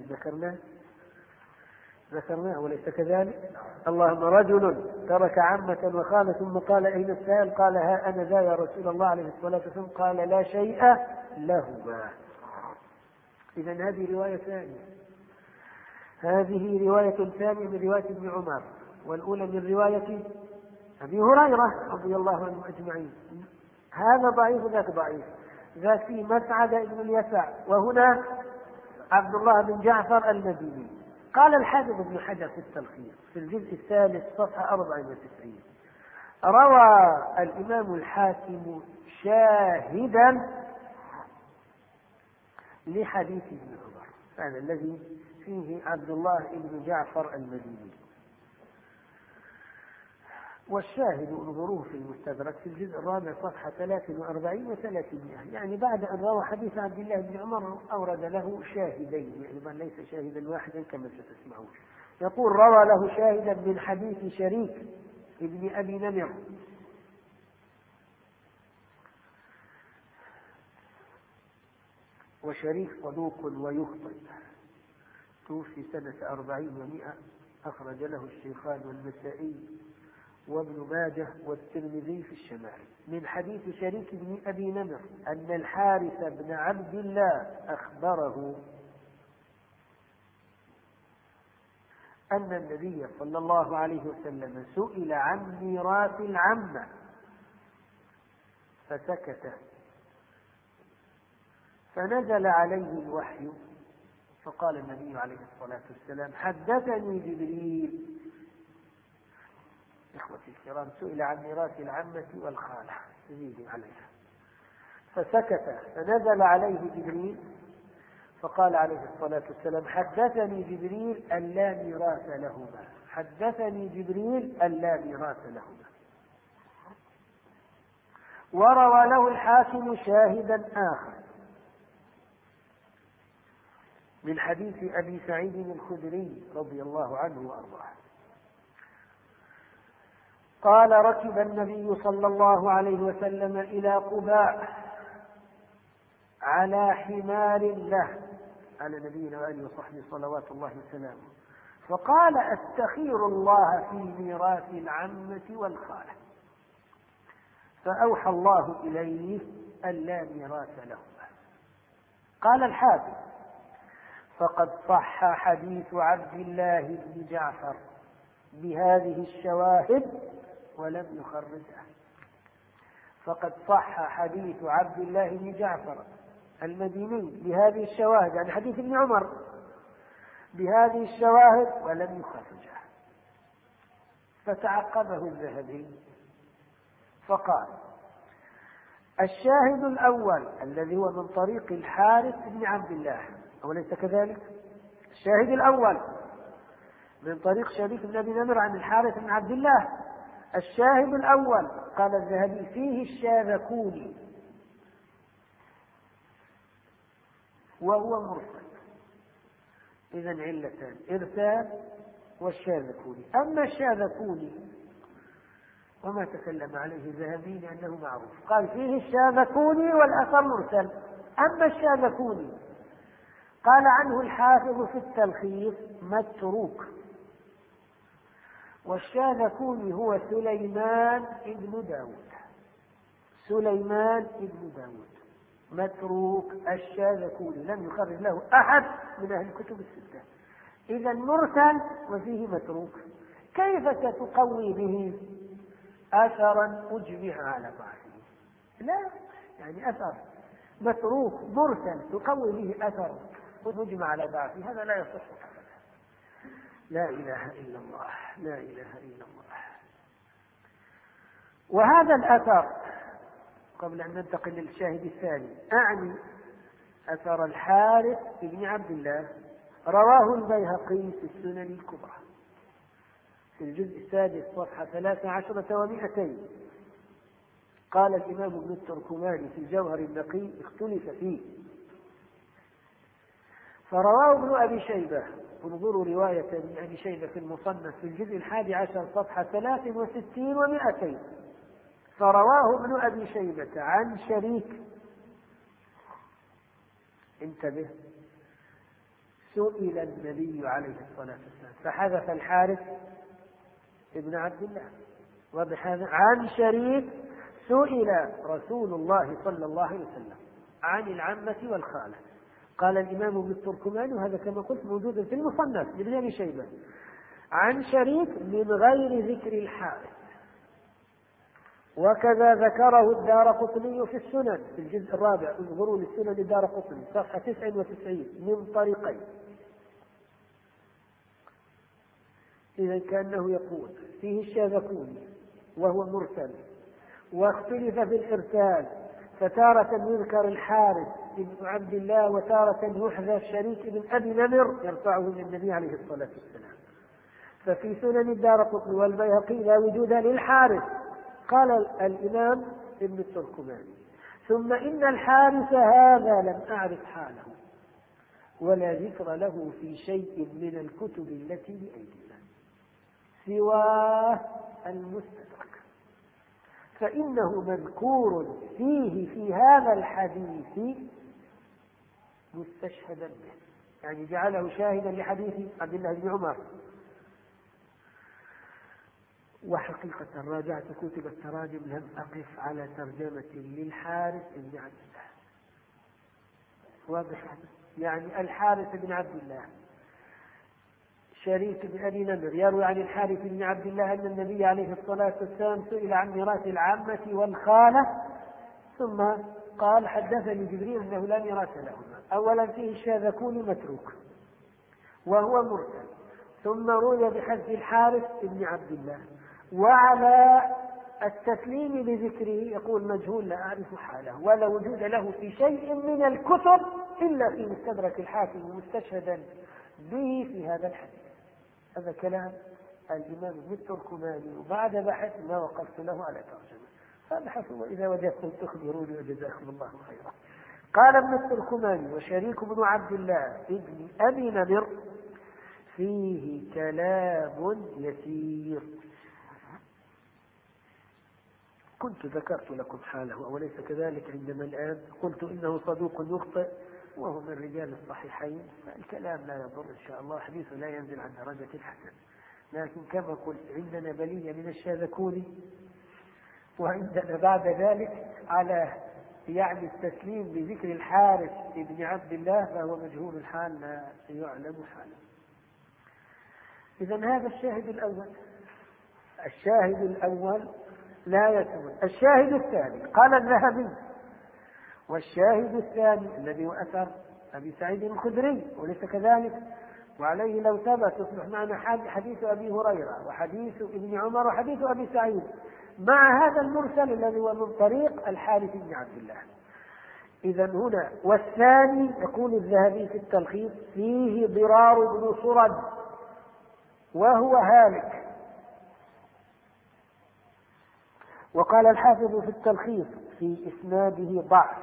ذكرناه وليس كذلك؟ اللهم رجل ترك عمة وخالة ثم قال أين السائل؟ قال ها أنا ذا يا رسول الله عليه الصلاة والسلام، قال لا شيء لهما. إذن هذه رواية ثانية من رواية ابن عمر، والأولى من رواية أبي هريرة رضي الله عنه أجمعين. هذا ضعيف ذاك ضعيف، ذاك في مسعد ابن اليسع، وهنا عبد الله بن جعفر المديني. قال الحافظ ابن حجر في التلخيص في الجزء الثالث صفحة 94: روى الإمام الحاكم شاهدا لحديث ابن عمر، هذا الذي فيه عبد الله بن جعفر المديني. والشاهد انظروه في المستدرك في الجزء الرابع صفحة 43 و300، يعني بعد أن روى حديث عبد الله بن عمر أورد له شاهدين، يعني ليس شاهدا واحدا كما ستسمعون. يقول روى له شاهدا من حديث شريك ابن أبي نمر، وشريك صدوق ويخطئ، توفي سنة 40 و100، أخرج له الشيخان والنسائي وابن ماجه والترمذي في الشمائل من حديث شريك بن أبي نمر أن الحارث بن عبد الله أخبره أن النبي صلى الله عليه وسلم سئل عن ميراث العمة فسكت، فنزل عليه الوحي فقال النبي عليه الصلاة والسلام: حدثني جبريل. إخوتي الكرام، سئل عن ميراث العمة والخالة يزيد عليها، فسكت، فنزل عليه جبريل فقال عليه الصلاة والسلام: حدثني جبريل أن لا ميراث لهما، حدثني جبريل أن لا ميراث لهما. وروى له الحاكم شاهدا آخر من حديث أبي سعيد الخدري رضي الله عنه وأرضاه قال: ركب النبي صلى الله عليه وسلم إلى قباء على حمار له، على نبينا وآله وصحبه صلوات الله وسلامه، فقال: أستخير الله في ميراث العمة والخالة، فأوحى الله إليه أن لا ميراث لهما. قال الحافظ: فقد صح حديث عبد الله بن جعفر بهذه الشواهد ولم يخرجه. فقد صح حديث عبد الله بن جعفر المديني بهذه الشواهد، يعني حديث ابن عمر بهذه الشواهد ولم يخرجه. فتعقبه الذهبي فقال: الشاهد الأول الذي هو من طريق الحارث بن عبد الله، أوليس كذلك؟ الشاهد الأول من طريق شريك بن أبي نمر عن الحارث بن عبد الله. الشاهد الأول قال الذهبي فيه الشاذكوني وهو مرسل، إذن علتان: إرسال والشاذكوني. أما الشاذكوني وما تكلم عليه الذهبي لأنه معروف، قال فيه الشاذكوني والأثر مرسل. أما الشاذكوني قال عنه الحافظ في التلخيص متروك، والشاذكوني هو سليمان ابن داود، سليمان ابن داود متروك. الشاذكوني لم يخرج له أحد من أهل الكتب الستة، إذا مرسل وفيه متروك، كيف ستقوي به أثرا أجمع على ضعفه؟ لا، يعني أثر متروك مرسل تقوي به أثر مجمع على ضعفه، هذا لا يصح أبدا. لا إله إلا الله، لا إله إلا الله. وهذا الأثر، قبل أن ننتقل للشاهد الثاني، أعني أثر الحارث بن عبد الله، رواه البيهقي في السنن الكبرى في الجزء السادس صفحة 13 و200. قال الإمام ابن التركماني في الجوهر النقي: اختلف فيه، فرواه ابن أبي شيبة، انظروا رواية ابن أبي شيبة في المصنف في الجزء 11 صفحة 63 و200. فرواه ابن أبي شيبة عن شريك، انتبه، سئل النبي عليه الصلاة والسلام فحذف الحارث ابن عبد الله، عن شريك سئل رسول الله صلى الله عليه وسلم عن العمة والخالة. قال الإمام ابن التركماني، وهذا كما قلت موجود في المصنف لابن أبي شيبة، عن شريك من غير ذكر الحارث، وكذا ذكره الدارقطني في السنن في الجزء الرابع، انظروا للسنن الدارقطني صفحة 99 من طريقين. إذا كأنه يقول فيه الشاذكوني وهو مرسل، واختلف في الإرسال، فتارة يذكر الحارث بن عبد الله وتارة يحذف شريك بن أبي نمر يرفعه من النبي عليه الصلاة والسلام. ففي سنن الدارقطني والبيهقي لا وجود للحارث. قال الإمام ابن التركماني: ثم إن الحارث هذا لم أعرف حاله ولا ذكر له في شيء من الكتب التي بأيدينا سواه المستدرك، فإنه مذكور فيه في هذا الحديث مستشهدا به، يعني جعله شاهدا لحديث عبد الله بن عمر. وحقيقة راجعت كتب التراجم لم أقف على ترجمة للحارث بن عبد الله. واضح؟ يعني الحارث بن عبد الله شريك بن أبي نمر يروي عن الحارث بن عبد الله أن النبي عليه الصلاة والسلام سئل عن ميراث العامة والخالة ثم قال حدثني جبريل أنه لا ميراث لهما. أولا فيه الشاذكون متروك وهو مرسل، ثم روي بحذف الحارث بن عبد الله، وعلى التسليم بذكره يقول مجهول لا أعرف حاله ولا وجود له في شيء من الكتب إلا في مستدرك الحاكم مستشهدا به في هذا الحديث. هذا كلام الإمام ابن التركماني، وبعد بحث ما وقفت له على ترجمة، فابحثوا وإذا وجدتم تخبروني وجزاكم الله خيرا. قال ابن التركماني: وشريك بن عبد الله ابن أبي نمر فيه كلام يسير. كنت ذكرت لكم حاله أوليس كذلك عندما الآن قلت إنه صدوق يخطئ وهو من رجال الصحيحين، فالكلام لا يضر إن شاء الله، حديثه لا ينزل عن درجة الحسن. لكن كما قلت عندنا بلية من الشاذكون، وعندنا بعد ذلك على يعني التسليم بذكر الحارث بن عبد الله فهو مجهول الحال لا يعلم حاله. إذن هذا الشاهد الأول. الشاهد الأول لا يثبت. الشاهد الثاني قال الذهبي: والشاهد الثاني الذي هو أثر أبي سعيد الخدري وليس كذلك، وعليه لو ثبت يصبح معنا حديث أبي هريرة وحديث ابن عمر وحديث أبي سعيد مع هذا المرسل الذي هو من طريق الحارث بن عبد الله. إذن هنا والثاني يقول الذهبي في التلخيص: فيه ضرار بن صرد وهو هالك. وقال الحافظ في التلخيص: في إسناده ضعف.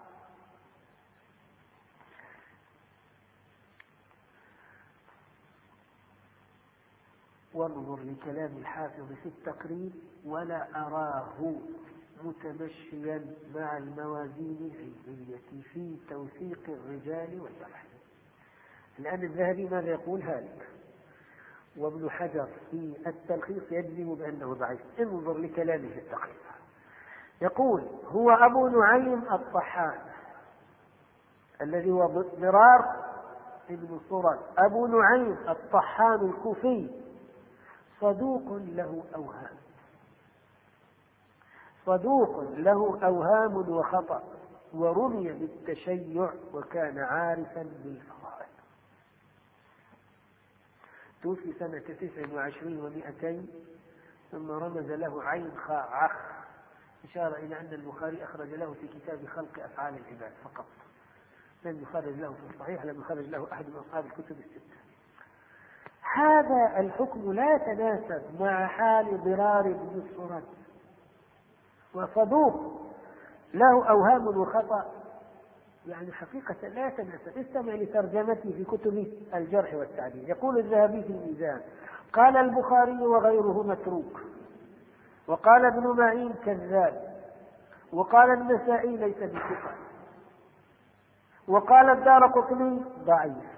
وانظر لكلام الحافظ في التقريب: ولا أراه متمشيا مع الموازين العلمية في توثيق الرجال والجرح. الآن الذهبي ماذا يقول؟ هالك. وابن حجر في التلخيص يجزم بأنه ضعيف. انظر لكلامه في التقريب، يقول: هو أبو نعيم الطحان الذي هو ضرار ابن صرد. أبو نعيم الطحان الكوفي صدوق له أوهام، صدوق له أوهام وخطأ، ورمي بالتشيع وكان عارفا بالفضائل. توفي سنة 29 و200، ثم رمز له عين خاء عخ، إشارة إلى أن البخاري أخرج له في كتاب خلق أفعال العباد فقط، لم يخرج له في الصحيح، لم يخرج له أحد من أصحاب الكتب الستة. هذا الحكم لا يتناسب مع حال ضرار بن الصرد، وصدوق له أوهام وخطأ، يعني حقيقة لا يتناسب. استمع لترجمته في كتب الجرح والتعديل. يقول الذهبي في الميزان: قال البخاري وغيره متروك، وقال ابن معين كذاب، وقال النسائي ليس بثقة، وقال الدارقطني ضعيف،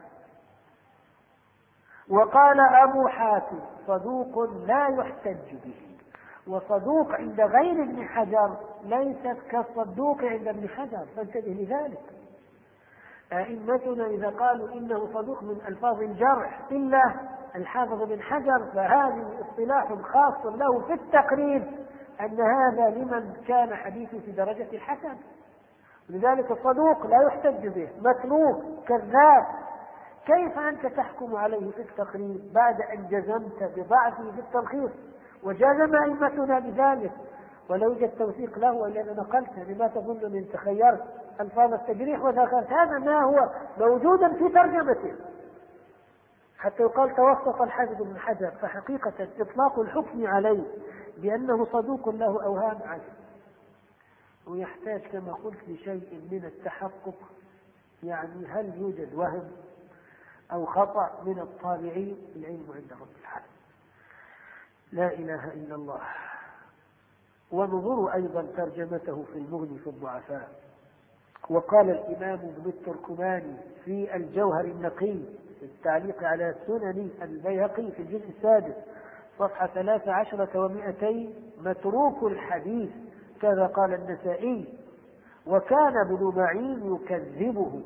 وقال أبو حاتم صدوق لا يحتج به. وصدوق عند غير ابن حجر ليست كالصدوق عند ابن حجر، فانتبه لذلك. أئمتنا إذا قالوا إنه صدوق من ألفاظ الجرح إلا الحافظ بن حجر فهذه اصطلاح خاص له في التقريب، أن هذا لمن كان حديثه في درجة الحسن. لذلك الصدوق لا يحتج به، متروك كذاب. كيف أنت تحكم عليه في التقريب بعد أن جزمت بضعفه في التلخيص؟ وجزم أئمتنا بذلك، ولو يوجد توثيق له وإلا أنا نقلت. لما تظن من تخيرت ألفاظ التجريح وذكرت هذا ما هو موجودا في ترجمته حتى يقال توسط الحافظ بن حجر. فحقيقة إطلاق الحكم عليه بأنه صدوق له أوهام عجب، ويحتاج كما قلت لشيء من التحقق، يعني هل يوجد وهم أو خطأ من الطابعين؟ العلم عند رب العالمين، لا إله إلا الله. وانظروا أيضا ترجمته في المغني في الضعفاء. وقال الإمام ابن التركماني في الجوهر النقي في التعليق على سنن البيهقي في الجزء السادس: صفحة 13 و200 متروك الحديث كذا قال النسائي، وكان ابن معين يكذبه.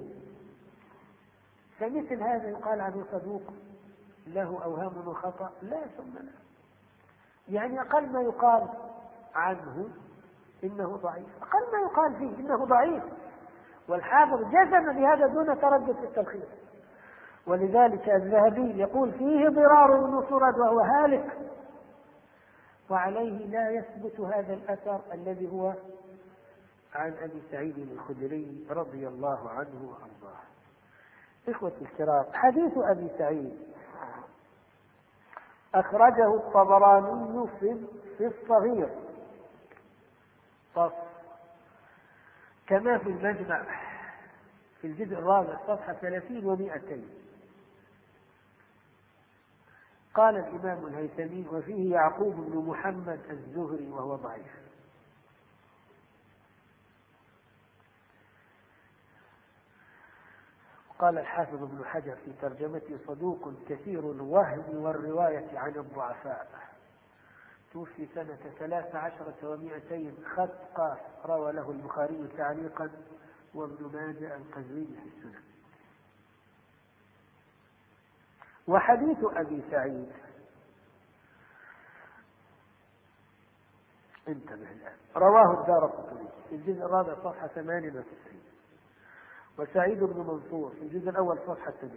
فمثل هذا يقال عنه صدوق له أوهام وخطأ؟ لا ثم لا. يعني أقل ما يقال عنه إنه ضعيف، أقل ما يقال فيه إنه ضعيف، والحافظ جزم بهذا دون تردد في التلخيص. ولذلك الذهبي يقول فيه ضرار بن سرد وهو هالك، وعليه لا يثبت هذا الأثر الذي هو عن أبي سعيد الخدري رضي الله عنه وأرضاه. إخوة الكرام، حديث أبي سعيد أخرجه الطبراني في الصغير كما في المجمع في الجزء الرابع صفحة 30 و200. قال الإمام الهيثمي وفيه يعقوب بن محمد الزهري وهو ضعيف. قال الحافظ ابن حجر في ترجمته صدوق كثير الوهم والرواية عن الضعفاء، توفي سنة 13 و200 خط قاف، روى له البخاري تعليقا وابن ماجه القزويني في السنن. وحديث أبي سعيد انتبه الآن، رواه الدارقطني في الجزء الرابع صفحة 98، وسعيد بن منصور في الجزء الأول صفحة 70،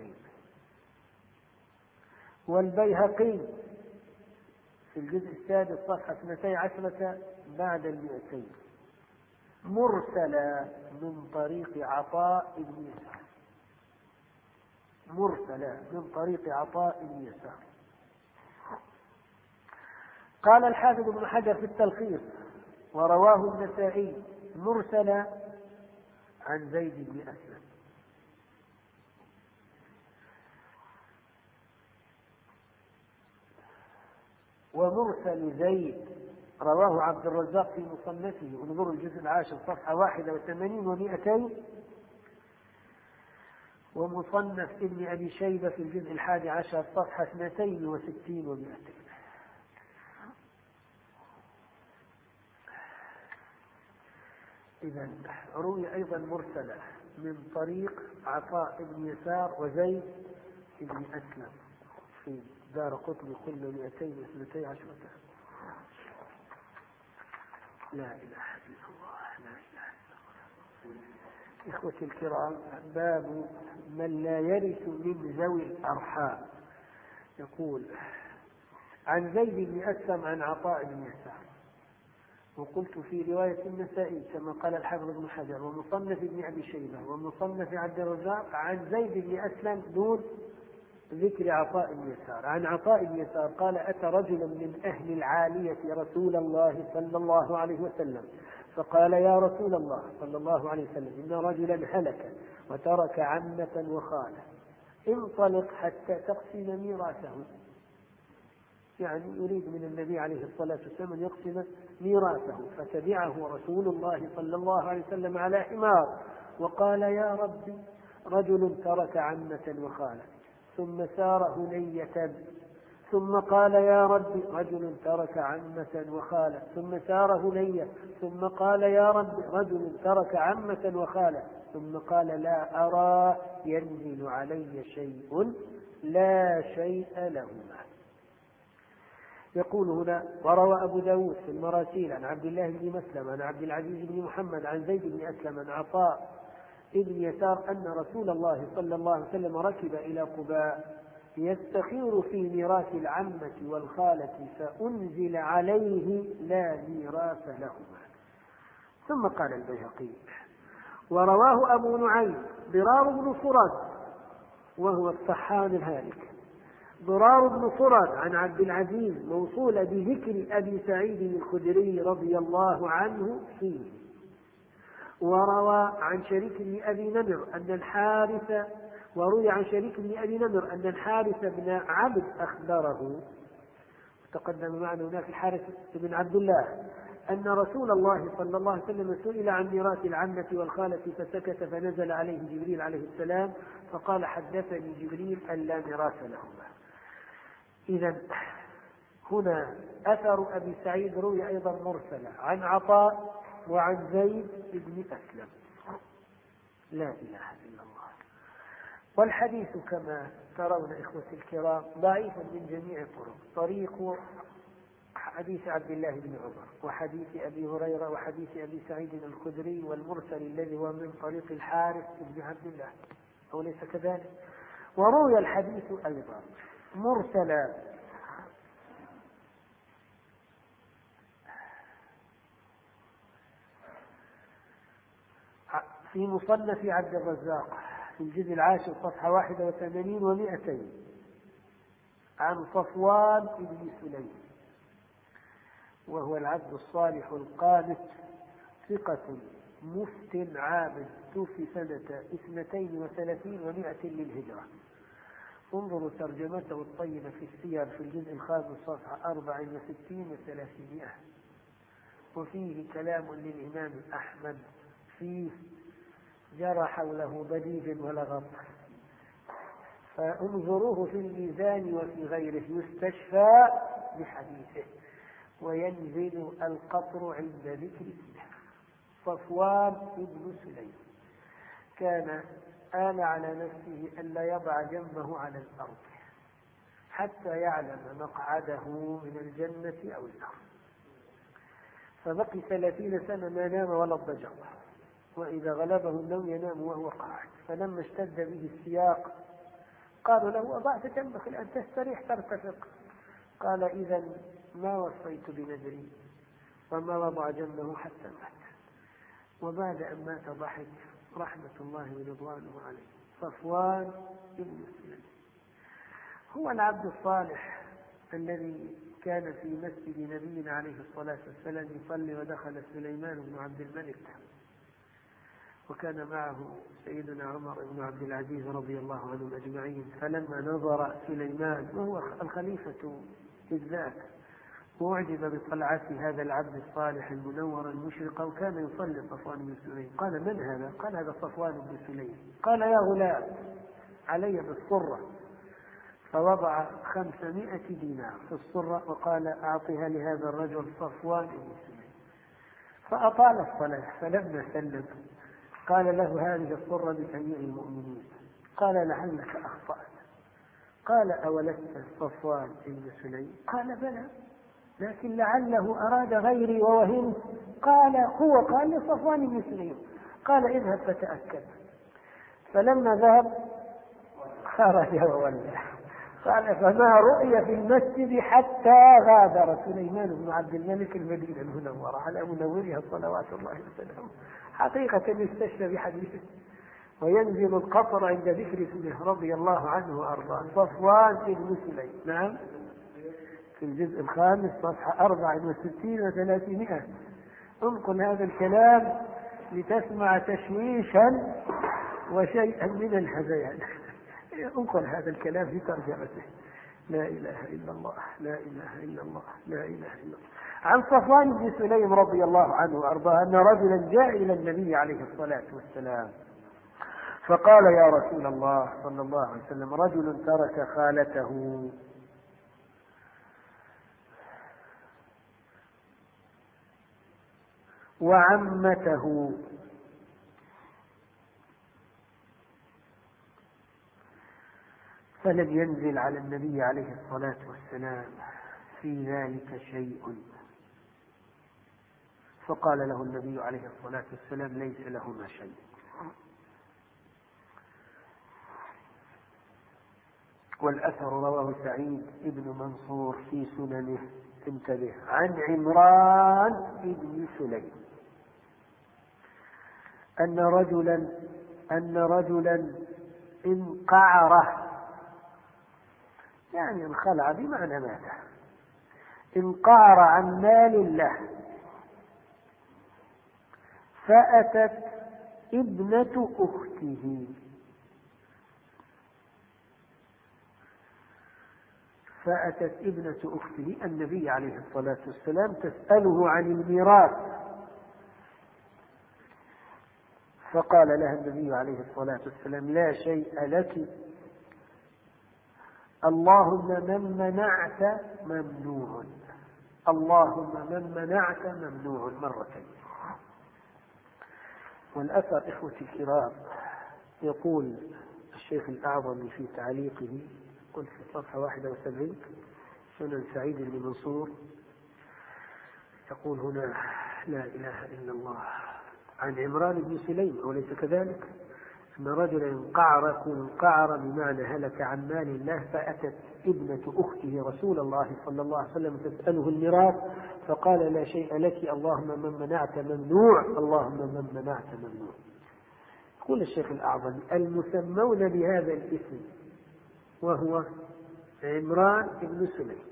والبيهقي في الجزء السادس صفحة 12 بعد 200 مرسلا من طريق عطاء بن يسار، مرسلا من طريق عطاء بن يسار. قال الحافظ ابن حجر في التلخيص ورواه النسائي مرسلا عن زيد بن أسلم. ومرسل زيد رواه عبد الرزاق في مصنفه، انظروا الجزء العاشر صفحة 81 و200، ومصنف ابن أبي شيبة في الجزء 11 صفحة 62 و200. إذا روي أيضا مرسلة من طريق عطاء بن يسار وزيد بن أسلم في دارقطني كل 212. لا إله إلا الله، لا إله إلا الله. إخوتي الكرام، باب من لا يرث من ذوي الأرحام. يقول عن زيد بن أسلم عن عطاء بن يسار، وقلت في رواية النسائي كما قال الحافظ ابن حجر ومصنف ابن أبي شيبة ومصنف عبد الرزاق عن زيد بن أسلم دون ذكر عطاء بن يسار. عن عطاء بن يسار قال أتى رجل من أهل العالية رسول الله صلى الله عليه وسلم فقال يا رسول الله صلى الله عليه وسلم إن رجلا هلك وترك عمة وخالة، انطلق حتى تقسم ميراثه. يعني يريد من النبي عليه الصلاة والسلام أن يقسم ميراثه، فتبعه رسول الله صلى الله عليه وسلم على حمار وقال يا ربي رجل ترك عمة وخالة، ثم سار هنية، ثم قال يا رب رجل ترك عمة وخالة، ثم سار هنية، ثم قال يا رب رجل ترك عمة وخالة، ثم قال لا أرى ينزل علي شيء لا شيء لهما. يقول هنا وروى أبو داود في المراسيل عن عبد الله بن مسلم عن عبد العزيز بن محمد عن زيد بن أسلم عن عطاء ابن يسار أن رسول الله صلى الله عليه وسلم ركب إلى قباء يستخير في ميراث العمة والخالة فأنزل عليه لا ميراث لهما. ثم قال البيهقي ورواه أبو نعيم ضرار بن سرد وهو الصحان الهالك، ضرار بن سرد عن عبد العزيز موصول بذكر أبي سعيد الخدري رضي الله عنه فيه. وروى عن شريك بن أبي نمر أن الحارث وروي عن شريك بن أبي نمر أن الحارث بن عبد أخبره، تقدم معنا هناك الحارث بن عبد الله، أن رسول الله صلى الله عليه وسلم سئل عن ميراث العمة والخالة فسكت، فنزل عليه جبريل عليه السلام فقال حدثني جبريل أن لا ميراث لهما. إذا هنا أثر أبي سعيد روي أيضا مرسلا عن عطاء وعن زيد بن أسلم. لا إله إلا الله. والحديث كما ترون إخوتي الكرام ضعيف من جميع الطرق. طريق حديث عبد الله بن عمر وحديث أبي هريرة وحديث أبي سعيد الخدري والمرسل الذي هو من طريق الحارث بن عبد الله، أو ليس كذلك؟ وروي الحديث أيضا مرسلا في مصنف عبد الرزاق في الجزء 10 صفحة 81 و200 عن صفوان بن سليم، وهو العبد الصالح القانت ثقة مفت عابد، توفي سنة 32 و100 للهجرة. انظروا ترجمته الطيبة في السير في الجزء 5 صفحة 64 و300. وفيه كلام للإمام أحمد فيه جرى حوله ضجيج ولغط، فانظروه في الميزان وفي غيره يستشفى بحديثه وينزل القطر عند ذكر اسمه. صفوان بن سليم كان آل على نفسه ألا يضع جنبه على الأرض حتى يعلم مقعده من الجنة أو النار، فبقي 30 سنة ما نام ولا اضطجع، وإذا غلبه النوم ينام وهو قاعد. فلما اشتد به السياق قالوا له: أضعت جنبك الآن تستريح ترتفق؟ قال: إذا ما وصيت بنذري، وما وضع جنبه حتى مات. وبعد أن مات ضحك رحمة الله ورضوانه عليه. صفوان بن سليم هو العبد الصالح الذي كان في مسجد نبينا عليه الصلاة والسلام يصلي، ودخل سليمان بن عبد الملك وكان معه سيدنا عمر بن عبد العزيز رضي الله عنهم أجمعين. فلما نظر سليمان وهو الخليفة بالذات وأعجب بطلعة هذا العبد الصالح المنور المشرق، وكان يصلي صفوان بن سليم، قال: من هذا؟ قال: هذا صفوان بن سليم. قال: يا غلام علي بالصرة، فوضع 500 دينار في الصرة وقال: أعطها لهذا الرجل صفوان بن سليم. فأطال الصلاة، فلما سلم قال له: هذه الصرة لأمير المؤمنين. قال: لعلك أخطأت. قال: أولست صفوان بن سليم؟ قال: بلى، لكن لعله أراد غيري ووهمت. قال: هو قال لصفوان بن سليم. قال: اذهب فتأكد. فلما ذهب خرج وولى. قال: فما رؤي في المسجد حتى غادر سليمان بن عبد الملك المدينة المنورة على منورها صلوات الله وسلامه. حقيقة يستشفى بحديثه وينزل القطر عند ذكر اسمه رضي الله عنه وأرضاه. صفوان بن سليم، نعم، في الجزء 5 صفحة 64 و300. انقل هذا الكلام لتسمع تشويشا وشيئا من الهذيان. انقل هذا الكلام في ترجمته. لا إله إلا الله، لا إله إلا الله، لا إله إلا الله. عن صفوان بن سليم رضي الله عنه وأرضاه أن رجلا جاء إلى النبي عليه الصلاة والسلام فقال: يا رسول الله صلى الله عليه وسلم، رجل ترك خالته وعمته فلم ينزل على النبي عليه الصلاة والسلام في ذلك شيء. فقال له النبي عليه الصلاة والسلام: ليس لهما شيء. والأثر رواه سعيد بن منصور في سننه، انتبه، عن عمران بن سليم أن رجلا انقعره، يعني انخلع بمعنى مات، انقعر عن مال له، فأتت ابنة أخته النبي عليه الصلاة والسلام تسأله عن الميراث، فقال لها النبي عليه الصلاة والسلام: لا شيء لك اللهم من منعت ممنوع، اللهم من منعت ممنوع مرتين. والأثر إخوتي الكرام يقول الشيخ الأعظم في تعليقه، قلت في الصفحة 71 سنن سعيد بن منصور، يقول هنا: لا إله إلا الله، عن عمران بن سليم أوليس كذلك؟ أن رجلا انقعر بمعنى هلك عن مال الله، فأتت ابنة أخته رسول الله صلى الله عليه وسلم تسأله الميراث، فقال: لا شيء لك، اللهم من منعت ممنوع، اللهم من منعت ممنوع. يقول الشيخ الأعظم: المسمون بهذا الاسم وهو عمران بن سليم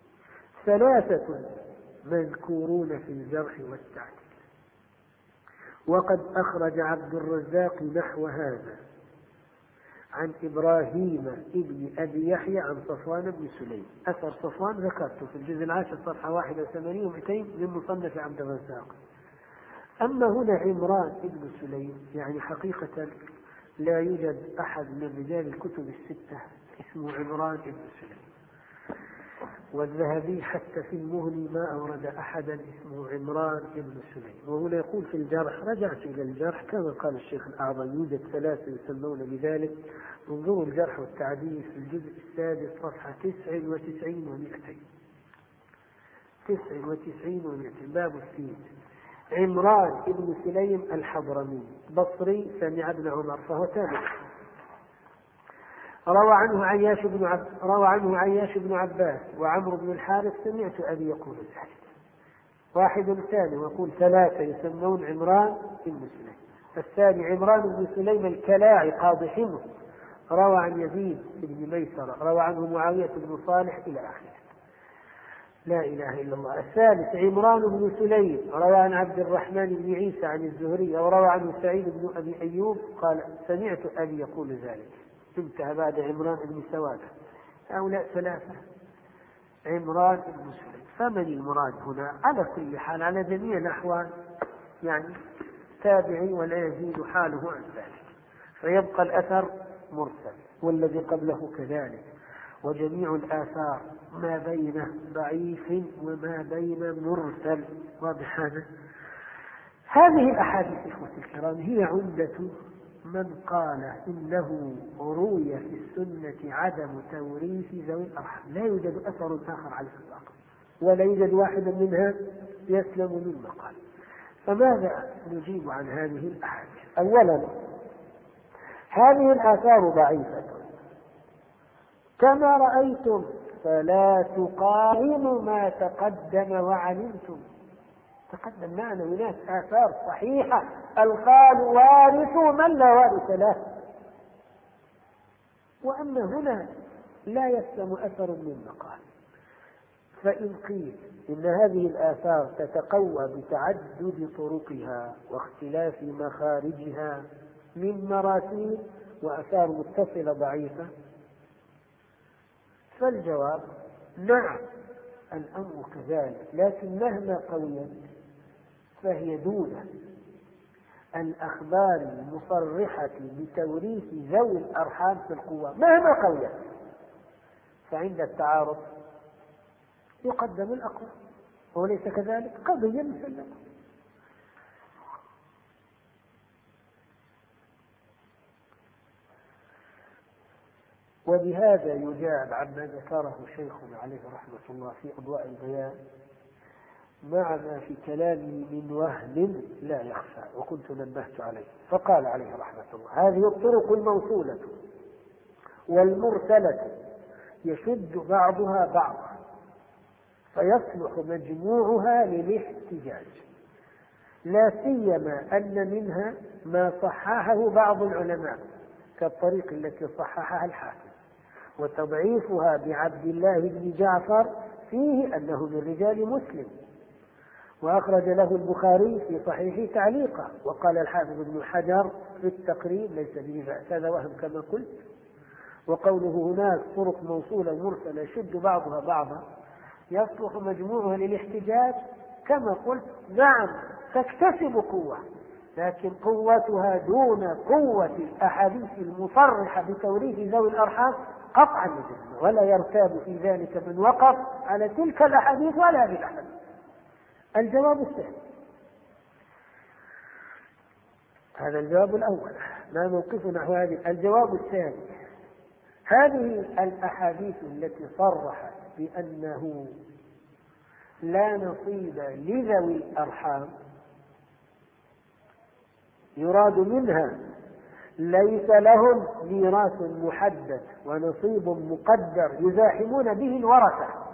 3 مذكورون في الجرح والتعديل، وقد أخرج عبد الرزاق نحو هذا عن إبراهيم ابن أبي يحيى عن صفوان بن سليم. أثر صفوان ذكرته في الجزء 10 صفحة 81 و200 من مصنف عبد الرزاق. أما هنا عمران بن سليم، يعني حقيقة لا يوجد أحد من رجال الكتب 6 اسمه عمران بن سليم، والذهبي حتى في المغني ما أورد أحدا اسمه عمران بن سليم. وهنا يقول في الجرح، رجعت إلى الجرح كما قال الشيخ الأعظم، يوجد 3 يسمون بذلك. انظروا الجرح والتعديل في الجزء 6 صفحة 99 و200، 99 و200، باب السيد. عمران بن سليم الحضرمي بصري، سمع ابن عمر، فهو تابع. روى عنه عياش بن عباس وعمرو بن الحارث، سمعت أبي يقول ذلك. واحد ثاني، ويقول 3 يسمون عمران بن سليم. الثاني عمران بن سليم الكلاعي قاضي حمص، روى عن يزيد بن ميسرة، روى عنه معاوية بن صالح إلى آخره. لا إله إلا الله. الثالث عمران بن سليم، روى عن عبد الرحمن بن عيسى عن الزهري، وروى عنه سعيد بن أبي أيوب قال: سمعت أبي يقول ذلك. انتهى بعد عمران بن سوادة. هؤلاء 3 عمران بن سليم. فمن المراد هنا؟ على كل حال على جميع الأحوال يعني تابعي ولا يزيد حاله عن ذلك، فيبقى الأثر مرسل، والذي قبله كذلك. وجميع الآثار ما بين ضعيف وما بين مرسل. واضح هذا؟ هذه الأحاديث إخوتي الكرام هي عمدة من قال إنه روي في السنة عدم توريث ذوي الأرحام. لا يوجد أثر آخر على الإطلاق، ولا يوجد واحد منها يسلم من مقال. فماذا نجيب عن هذه الأحاديث؟ أولا، هذه الآثار ضعيفة كما رأيتم، فلا تقارنوا ما تقدم وعلمتم. تقدم معنا هناك آثار صحيحة القال وارث من لا وارث له، وأما هنا لا يسلم أثر من مقال. فإن قيل إن هذه الآثار تتقوى بتعدد طرقها واختلاف مخارجها من مراسيل وآثار متصلة ضعيفة، فالجواب نعم، الأمر كذلك، لكن مهما قويت فهي دون الأخبار المصرحة بتوريث ذوي الأرحام في القوة مهما قويت، فعند التعارض يقدم الأقوى، وليس كذلك قضية مسلمة. وبهذا يجاب عما ذكره شيخنا عليه رحمة الله في أضواء البيان، مع ما في كلامه من وهم لا يخفى، وكنت نبهت عليه. فقال عليه رحمة الله: هذه الطرق الموصولة والمرسلة يشد بعضها بعضا، فيصلح مجموعها للاحتجاج، لا سيما أن منها ما صححه بعض العلماء كالطريق التي صححها الحاكم، وتضعيفها بعبد الله بن جعفر فيه أنه من رجال مسلم، وأخرج له البخاري في صحيحه تعليقا. وقال الحافظ ابن حجر في التقريب: ليس به بأس، هذا وهم كما قلت. وقوله هناك طرق موصولة مرسلة يشد بعضها بعضا يصلح مجموعها للاحتجاج، كما قلت نعم تكتسب قوة، لكن قوتها دون قوة الأحاديث المصرحة بتوريث ذوي الأرحام قطعا وجزما، ولا يرتاب في ذلك من وقف على تلك الأحاديث ولا بالأحاديث. الجواب الثاني، هذا الجواب الأول، ما موقف نحو هذه. الجواب الثاني، هذه الأحاديث التي صرحت بأنه لا نصيب لذوي الأرحام يراد منها ليس لهم ميراث محدد ونصيب مقدر يزاحمون به الورثة،